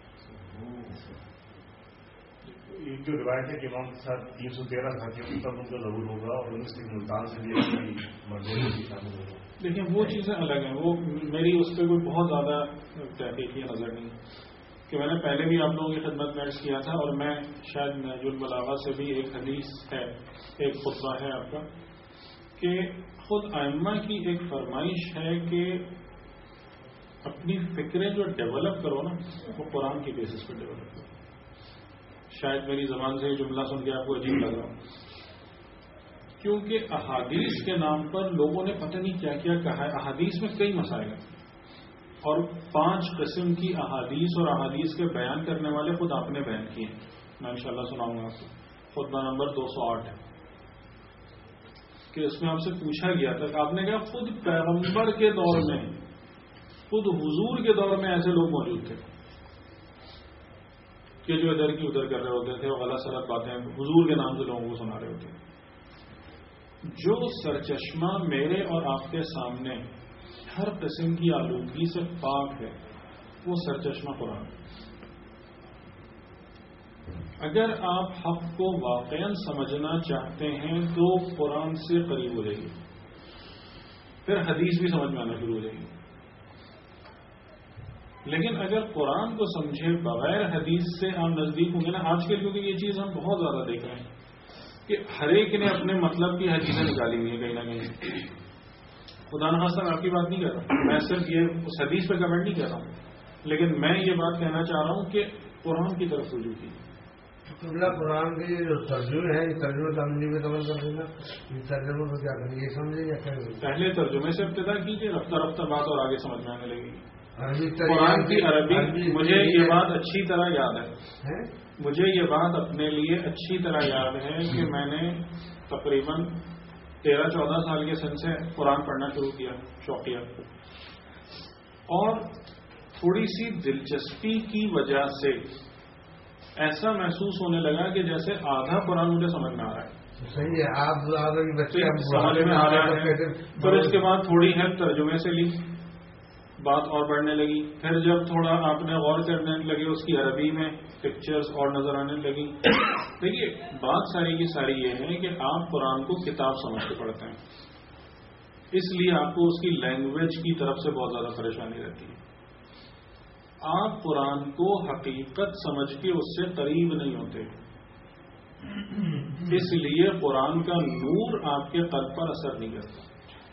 B: ایک جو روایت ہے کہ امام کے ساتھ تین سو تیرہ ساتھیوں تب ان کا ضرور ہوگا اور ان سے ملتان سے بھی مردوں کی شامل ہوگا۔
A: لیکن وہ چیزیں الگ ہیں، وہ میری اس پہ کوئی بہت زیادہ تحقیقی نظر نہیں کہ میں نے پہلے بھی آپ لوگوں کی خدمت میں عرض کیا تھا، اور میں شاید نہج البلاغہ سے بھی ایک حدیث ہے، ایک خطبہ ہے آپ کا، کہ خود ائمہ کی ایک فرمائش ہے کہ اپنی فکریں جو ڈیولپ کرو نا وہ قرآن کی بیسس پہ ڈیولپ کرو۔ شاید میری زبان سے یہ جملہ سن کے آپ کو عجیب لگ رہا ہو، کیونکہ احادیث کے نام پر لوگوں نے پتہ نہیں کیا کیا کہا ہے۔ احادیث میں کئی مسائل ہیں، اور پانچ قسم کی احادیث اور احادیث کے بیان کرنے والے خود آپ نے بیان کیے ہیں، میں انشاءاللہ سناؤں گا آپ کو۔ خطبہ نمبر دو سو آٹھ ہے کہ اس میں آپ سے پوچھا گیا تھا کہ آپ نے کہا خود پیغمبر کے دور میں، خود حضور کے دور میں ایسے لوگ موجود تھے کہ جو ادھر کی ادھر کر رہے ہوتے تھے اور غلط سلط باتیں حضور کے نام سے لوگوں کو سنا رہے ہوتے۔ جو سرچشمہ میرے اور آپ کے سامنے ہر قسم کی آلودگی سے پاک ہے وہ سرچشمہ قرآن۔ اگر آپ حق کو واقعاً سمجھنا چاہتے ہیں تو قرآن سے قریب ہو جائیے، پھر حدیث بھی سمجھ میں آنا شروع ہو جائے گی۔ لیکن اگر قرآن کو سمجھے بغیر حدیث سے آپ نزدیک ہوں گے نا، آج کل کیونکہ یہ چیز ہم بہت زیادہ دیکھ رہے ہیں کہ ہر ایک نے اپنے مطلب کی حدیثیں نکالی ہوئی ہیں کہیں نہ کہیں۔ خدا نخواستہ میں آپ کی بات نہیں کر رہا، میں صرف یہ اس حدیث پہ کمنٹ نہیں کر رہا ہوں، لیکن میں یہ بات کہنا چاہ رہا ہوں کہ قرآن کی طرف رجوع کی۔
E: قرآن کے جو ترجمے ہیں، ترجمے تعمیری میں عمل کر دینا، یہ ترجمے کو کیا کریں، یہ سمجھے یا کیا کریں؟
A: پہلے ترجمے سے ابتدا کیجیے، رفتہ رفتہ بات اور آگے سمجھ میں آنے لگے گی۔
E: قرآن
A: کی عربی مجھے یہ بات اچھی طرح یاد ہے، مجھے یہ بات اپنے لیے اچھی طرح یاد ہے کہ میں نے تقریباً تیرہ چودہ سال کے سن سے قرآن پڑھنا شروع کیا شوقیہ، اور تھوڑی سی دلچسپی کی وجہ سے ایسا محسوس ہونے لگا کہ جیسے آدھا قرآن مجھے سمجھ میں آ رہا ہے۔
E: صحیح ہے، آپ بچے
A: سمجھ میں آ رہا ہے۔ پھر اس کے بعد تھوڑی ہیلپ ترجمے سے لی، بات اور بڑھنے لگی۔ پھر جب تھوڑا آپ نے غور کرنے لگے اس کی عربی میں پکچرز اور نظر آنے لگی۔ دیکھیے بات ساری کی ساری یہ ہے کہ آپ قرآن کو کتاب سمجھ کے پڑھتے ہیں، اس لیے آپ کو اس کی لینگویج کی طرف سے بہت زیادہ پریشانی رہتی ہے۔ آپ قرآن کو حقیقت سمجھ کے اس سے قریب نہیں ہوتے، اس لیے قرآن کا نور آپ کے قلب پر اثر نہیں کرتا۔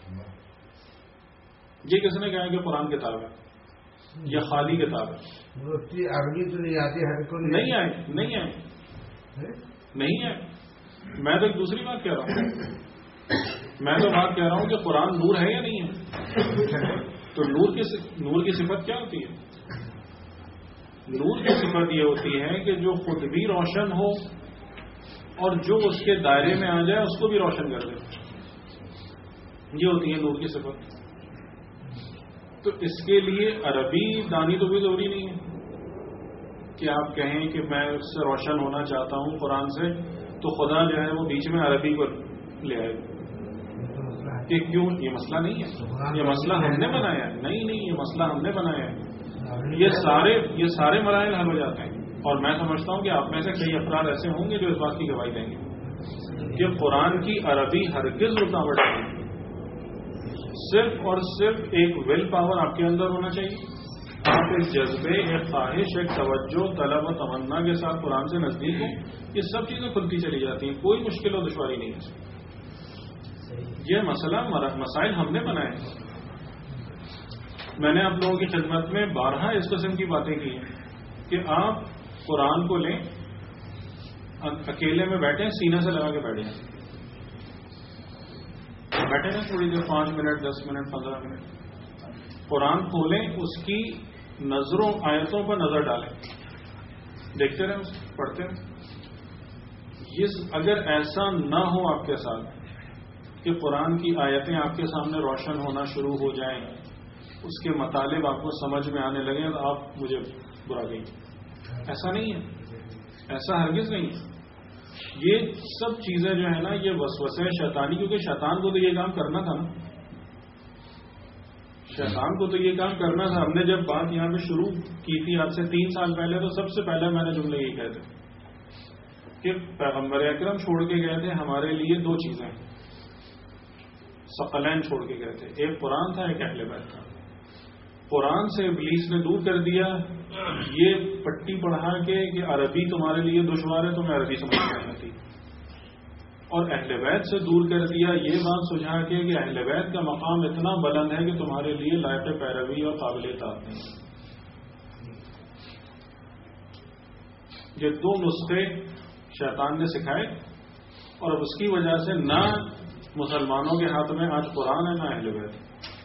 A: یہ کس نے کہا کہ قرآن کتاب ہے یا خالی کتاب ہے؟
E: عربی تو نہیں آتی ہر کو،
A: نہیں آئے نہیں آئے نہیں آئے میں تو ایک دوسری بات کہہ رہا ہوں، میں تو بات کہہ رہا ہوں کہ قرآن نور ہے یا نہیں ہے؟ تو نور کی نور کی صفت کیا ہوتی ہے؟ نور کی صفت یہ ہوتی ہے کہ جو خود بھی روشن ہو اور جو اس کے دائرے میں آ جائے اس کو بھی روشن کر دے، یہ ہوتی ہے نور کی صفت۔ تو اس کے لیے عربی دانی تو بھی ضروری نہیں ہے کہ آپ کہیں کہ میں اس سے روشن ہونا چاہتا ہوں قرآن سے، تو خدا جو ہے وہ بیچ میں عربی کو لے آئے کہ کیوں؟ یہ مسئلہ نہیں ہے، یہ مسئلہ ہم نے بنایا ہے۔ نہیں نہیں یہ مسئلہ ہم نے بنایا ہے، یہ سارے یہ سارے مراحل حل ہو جاتے ہیں۔ اور میں سمجھتا ہوں کہ آپ میں سے کئی افراد ایسے ہوں گے جو اس بات کی گواہی دیں گے کہ قرآن کی عربی ہرگز رکاوٹ نہیں، صرف اور صرف ایک ول پاور آپ کے اندر ہونا چاہیے. آپ ایک جذبے، ایک خواہش، ایک توجہ، طلب و تمنا کے ساتھ قرآن سے نزدیک ہوں. یہ سب چیزیں کھلتی چلی جاتی ہیں، کوئی مشکل و دشواری نہیں ہے. یہ مسئلہ مسائل ہم نے بنائے ہیں. میں نے آپ لوگوں کی خدمت میں بارہا اس قسم کی باتیں کی ہیں کہ آپ قرآن کو لیں، اکیلے میں بیٹھیں، سینے سے لگا کے بیٹھے ہیں، بیٹھے نا تھوڑی دیر، پانچ منٹ، دس منٹ، پندرہ منٹ، قرآن کھولیں، اس کی نظروں آیتوں پر نظر ڈالیں، دیکھتے رہیں، اس پڑھتے رہیں. یہ اگر ایسا نہ ہو آپ کے ساتھ کہ قرآن کی آیتیں آپ کے سامنے روشن ہونا شروع ہو جائیں، اس کے مطالب آپ کو سمجھ میں آنے لگیں، تو آپ مجھے برا گئی. ایسا نہیں ہے، ایسا ہرگز نہیں ہے. یہ سب چیزیں جو ہے نا، یہ وسوسے شیطانی، کیونکہ شیطان کو تو یہ کام کرنا تھا نا، شیطان کو تو یہ کام کرنا تھا. ہم نے جب بات یہاں پہ شروع کی تھی آج سے تین سال پہلے، تو سب سے پہلے میں نے جملے یہی کہے تھے کہ پیغمبر اکرم چھوڑ کے گئے تھے ہمارے لیے دو چیزیں، ثقلین چھوڑ کے گئے تھے، ایک قرآن تھا، ایک اہل بیت تھا. قرآن سے ابلیس نے دور کر دیا یہ پٹی پڑھا کے کہ عربی تمہارے لیے دشوار ہے، تمہیں عربی سمجھ میں نہیں آتی، اور اہل بیت سے دور کر دیا یہ بات سجھا کے کہ اہل بیت کا مقام اتنا بلند ہے کہ تمہارے لیے لائق پیروی اور قابل اطاعت نہیں. یہ دو نسخے شیطان نے سکھائے، اور اب اس کی وجہ سے نہ مسلمانوں کے ہاتھ میں آج قرآن ہے، نہ اہل بیت.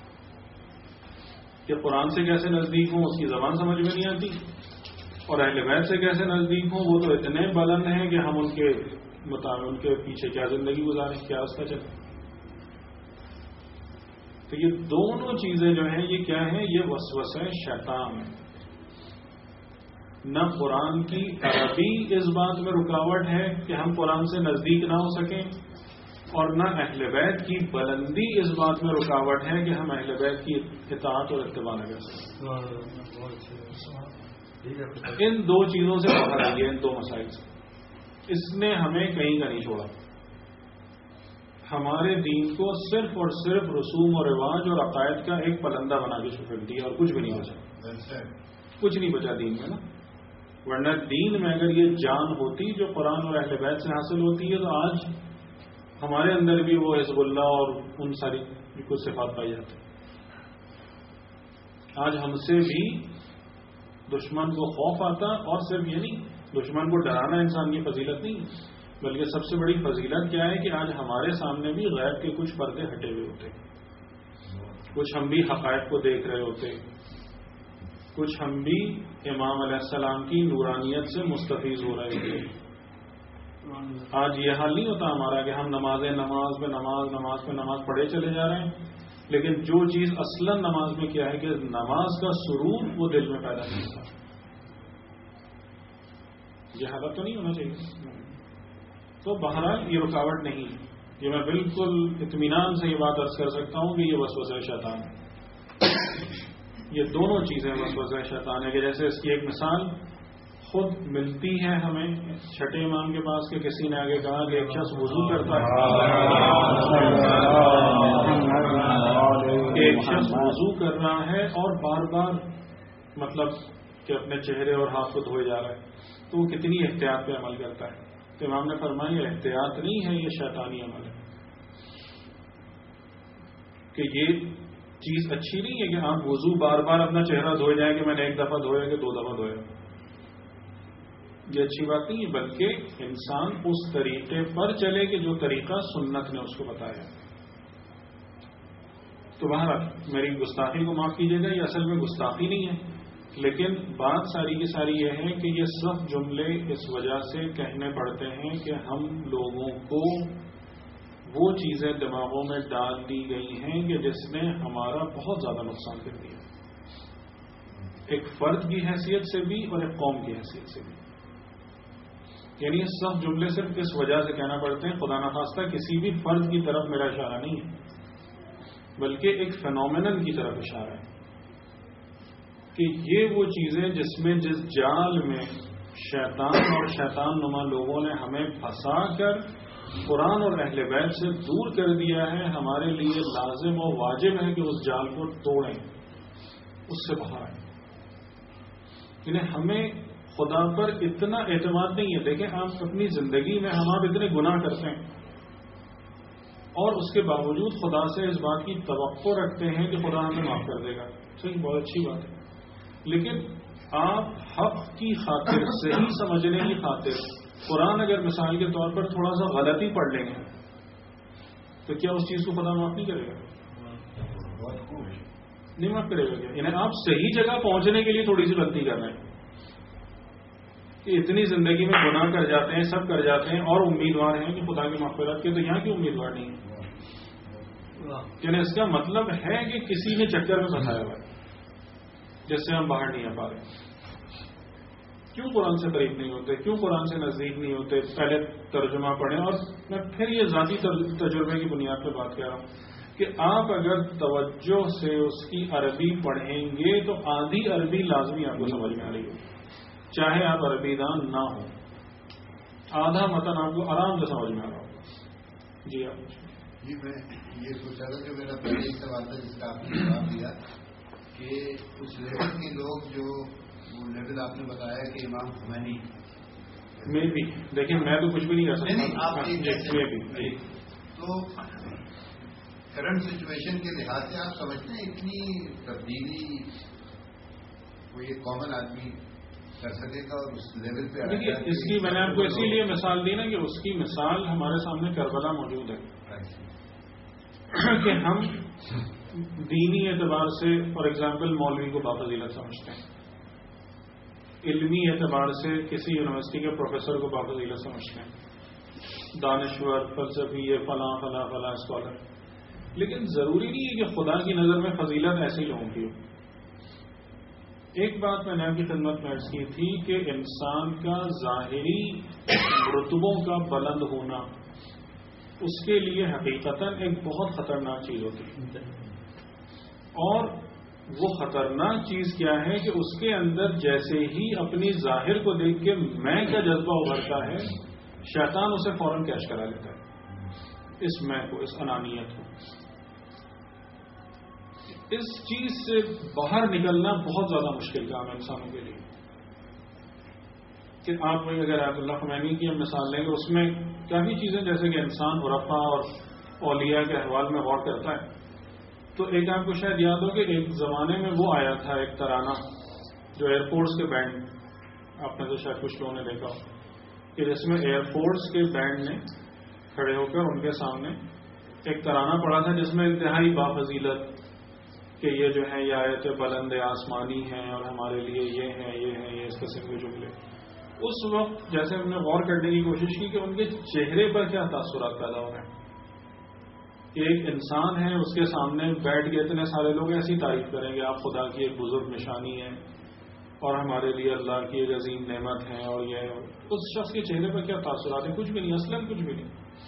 A: کہ قرآن سے کیسے نزدیک ہوں، اس کی زبان سمجھ میں نہیں آتی، اور اہل بیت سے کیسے نزدیک ہوں، وہ تو اتنے بلند ہیں کہ ہم ان کے مطابق ان کے پیچھے کیا زندگی گزاریں، کیا اس کا چلے. تو یہ دونوں چیزیں جو ہیں یہ کیا ہیں، یہ وسوسہ شیطان ہے. نہ قرآن کی عربی اس بات میں رکاوٹ ہے کہ ہم قرآن سے نزدیک نہ ہو سکیں، اور نہ اہل بیت کی بلندی اس بات میں رکاوٹ ہے کہ ہم اہل بیت کی اطاعت اور اتباع نہ کر سکیں. ان دو چیزوں سے باہر آئیے، ان دو مسائل سے. اس نے ہمیں کہیں کا نہیں چھوڑا. ہمارے دین کو صرف اور صرف رسوم اور رواج اور عقائد کا ایک پلندہ بنا کے چھوڑ دیا، اور کچھ بھی نہیں بچا. کچھ نہیں بچا دین میں نا. ورنہ دین میں اگر یہ جان ہوتی جو قرآن اور اہل بیت سے حاصل ہوتی ہے، تو آج ہمارے اندر بھی وہ حزب اللہ اور ان ساری کچھ صفات پائی جاتی. آج ہم سے بھی دشمن کو خوف آتا، اور صرف یہ نہیں، دشمن کو ڈرانا انسان کی فضیلت نہیں، بلکہ سب سے بڑی فضیلت کیا ہے کہ آج ہمارے سامنے بھی غیب کے کچھ پردے ہٹے ہوئے ہوتے، کچھ ہم بھی حقائق کو دیکھ رہے ہوتے، کچھ ہم بھی امام علیہ السلام کی نورانیت سے مستفیض ہو رہے تھے. آج یہ حال نہیں ہوتا ہمارا کہ ہم نماز نماز پہ نماز نماز پہ نماز پڑھے چلے جا رہے ہیں، لیکن جو چیز اصلاً نماز میں کیا ہے کہ نماز کا سرور وہ دل میں پیدا نہیں ہوتا. یہ حالت تو نہیں ہونا چاہیے. تو بہرحال یہ رکاوٹ نہیں، یہ میں بالکل اطمینان سے یہ بات عرض کر سکتا ہوں کہ یہ وسوسہ شیطان ہے. یہ دونوں چیزیں وسوسہ شیطان ہے. کہ جیسے اس کی ایک مثال خود ملتی ہے ہمیں چھٹے امام کے پاس کہ کسی نے آگے کہا کہ ایک شخص وضو کرتا ہے، ایک شخص وضو کر رہا ہے اور بار بار مطلب کہ اپنے چہرے اور ہاتھ کو دھوئے جا رہا ہے، تو وہ کتنی احتیاط پہ عمل کرتا ہے. تو امام نے فرمایا یہ احتیاط نہیں ہے، یہ شیطانی عمل ہے. کہ یہ چیز اچھی نہیں ہے کہ آپ وضو بار بار اپنا چہرہ دھوئے جائیں کہ میں نے ایک دفعہ دھویا کہ دو دفعہ دھویا. یہ اچھی بات نہیں ہے، بلکہ انسان اس طریقے پر چلے کہ جو طریقہ سنت نے اس کو بتایا. تو بہرحال میری گستاخی کو معاف کیجیے گا، یہ اصل میں گستاخی نہیں ہے، لیکن بات ساری کی ساری یہ ہے کہ یہ سب جملے اس وجہ سے کہنے پڑتے ہیں کہ ہم لوگوں کو وہ چیزیں دماغوں میں ڈال دی گئی ہیں کہ جس نے ہمارا بہت زیادہ نقصان کر دیا، ایک فرد کی حیثیت سے بھی اور ایک قوم کی حیثیت سے بھی. یعنی یہ سب جملے صرف اس وجہ سے کہنا پڑتے ہیں، خدا نخواستہ کسی بھی فرد کی طرف میرا اشارہ نہیں ہے، بلکہ ایک فینومینل کی طرف اشارہ ہے کہ یہ وہ چیزیں جس میں جس جال میں شیطان اور شیطان نما لوگوں نے ہمیں پھنسا کر قرآن اور اہل بیت سے دور کر دیا ہے، ہمارے لیے لازم و واجب ہے کہ اس جال کو توڑیں، اس سے باہر آئیں. یعنی ہمیں خدا پر اتنا اعتماد نہیں ہے. دیکھیں آپ اپنی زندگی میں ہم آپ اتنے گناہ کرتے ہیں اور اس کے باوجود خدا سے اس بات کی توقع رکھتے ہیں کہ خدا ہمیں معاف کر دے گا. صحیح، بہت اچھی بات ہے. لیکن آپ حق کی خاطر، صحیح سمجھنے کی خاطر قرآن اگر مثال کے طور پر تھوڑا سا غلطی پڑھ لیں گے تو کیا اس چیز کو خدا معاف نہیں کرے گا؟ نہیں معاف کرے گا. کیا یعنی آپ صحیح جگہ پہنچنے کے لیے تھوڑی سی غلطی کر رہے ہیں کہ اتنی زندگی میں گناہ کر جاتے ہیں، سب کر جاتے ہیں اور امیدوار ہیں کہ خدا کی مغفرت کے، تو یہاں کی امیدوار نہیں ہے. یعنی اس کا مطلب ہے کہ کسی نے چکر میں پھنسایا ہوا ہے جس سے ہم باہر نہیں آ پا رہے. کیوں قرآن سے قریب نہیں ہوتے، کیوں قرآن سے نزدیک نہیں ہوتے؟ پہلے ترجمہ پڑھیں. اور میں پھر یہ ذاتی تجربے کی بنیاد پہ بات کر رہا ہوں کہ آپ اگر توجہ سے اس کی عربی پڑھیں گے تو آدھی عربی لازمی آپ کو سمجھ میں آ رہی ہو، چاہے آپ عربی دان نہ ہو. آدھا متن آپ کو آرام سے سمجھ میں آ رہا ہوگا. جی آپ
D: جی میں یہ سوچا تھا جو میرا پہلے ایک سوال تھا جس کا آپ نے جواب دیا کہ اس لیول کے لوگ جو وہ لیول آپ نے بتایا کہ امام خمینی
A: میں بھی، لیکن میں تو کچھ بھی نہیں کر سکتا.
D: تو کرنٹ سچویشن کے لحاظ سے آپ سمجھتے ہیں اتنی تبدیلی کوئی ایک کامن آدمی کر سکے گا اور اس لیول پہ؟
A: دیکھیے اس کی میں نے آپ کو اسی لیے مثال دی نا کہ اس کی مثال ہمارے سامنے کربلا موجود ہے کہ ہم دینی اعتبار سے فار ایگزامپل مولوی کو بافضیلت سمجھتے ہیں، علمی اعتبار سے کسی یونیورسٹی کے پروفیسر کو بافضیلت سمجھتے ہیں، دانشور، فلسفی، فلاں فلاں فلاں اسکالر. لیکن ضروری نہیں ہے کہ خدا کی نظر میں فضیلت ایسے ہی لوگوں کی ہو. ایک بات میں نے آپ کی خدمت میں عرض کی تھی کہ انسان کا ظاہری رتبوں کا بلند ہونا اس کے لیے حقیقتاً ایک بہت خطرناک چیز ہوتی ہے. اور وہ خطرناک چیز کیا ہے کہ اس کے اندر جیسے ہی اپنی ظاہر کو دیکھ کے میں کا جذبہ ابھرتا ہے، شیطان اسے فوراً کیش کرا لیتا ہے، اس میں کو، اس انانیت کو. اس چیز سے باہر نکلنا بہت زیادہ مشکل کام ہے انسانوں کے لیے. کہ آپ اگر آیت اللہ خمینی کی ہم مثال لیں گے، اس میں کافی چیزیں جیسے کہ انسان عرفا اور اولیاء کے احوال میں غور کرتا ہے. تو ایک آپ کو شاید یاد ہو کہ ایک زمانے میں وہ آیا تھا ایک ترانہ جو ایئر فورس کے بینڈ، آپ نے تو شاید کچھ لوگوں نے دیکھا کہ جس میں ایئر فورس کے بینڈ نے کھڑے ہو کر ان کے سامنے ایک ترانہ پڑا تھا جس میں انتہائی بافضیلت کہ یہ جو ہے یہ آیت بلند آسمانی ہیں اور ہمارے لیے یہ ہیں یہ ہیں یہ اس قسم کے جملے. اس وقت جیسے ہم نے غور کرنے کی کوشش کی کہ ان کے چہرے پر کیا تاثرات پیدا ہو رہے ہیں. ایک انسان ہے، اس کے سامنے بیٹھ کے اتنے سارے لوگ ایسی تعریف کریں گے آپ خدا کی ایک بزرگ نشانی ہے اور ہمارے لیے اللہ کی ایک عظیم نعمت ہے، اور یہ اس شخص کے چہرے پر کیا تاثرات ہیں؟ کچھ بھی نہیں، اصلاً کچھ بھی نہیں.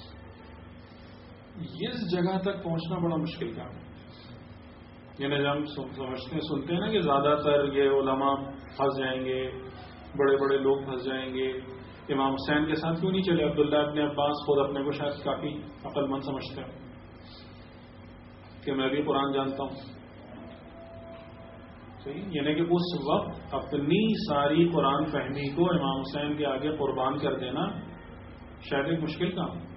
A: اس جگہ تک پہنچنا بڑا مشکل کام ہے. یعنی جب ہم سمجھتے ہیں سنتے ہیں نا کہ زیادہ تر یہ علماء پھنس جائیں گے، بڑے بڑے لوگ پھنس جائیں گے. امام حسین کے ساتھ کیوں نہیں چلے؟ عبداللہ ابن عباس خود اپنے کو شاید کافی عقل مند سمجھتے ہیں کہ میں بھی قرآن جانتا ہوں. صحیح، یعنی کہ اس وقت اپنی ساری قرآن فہمی کو امام حسین کے آگے قربان کر دینا شاید ایک مشکل کام ہے.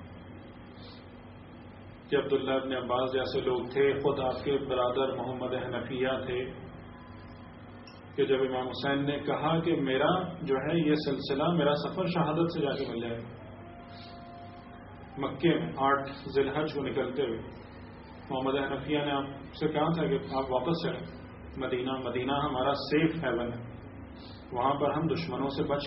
A: کہ عبداللہ ابن عباس جیسے لوگ تھے، خود آپ کے برادر محمد حنفیہ تھے کہ جب امام حسین نے کہا کہ میرا جو ہے یہ سلسلہ، میرا سفر شہادت سے جا کے مل جائے گا، مکے میں آٹھ ذی الحج کو نکلتے ہوئے محمد حنفیہ نے آپ سے کہا تھا کہ آپ واپس چلیں مدینہ. مدینہ ہمارا سیف ہیون ہے، وہاں پر ہم دشمنوں سے بچ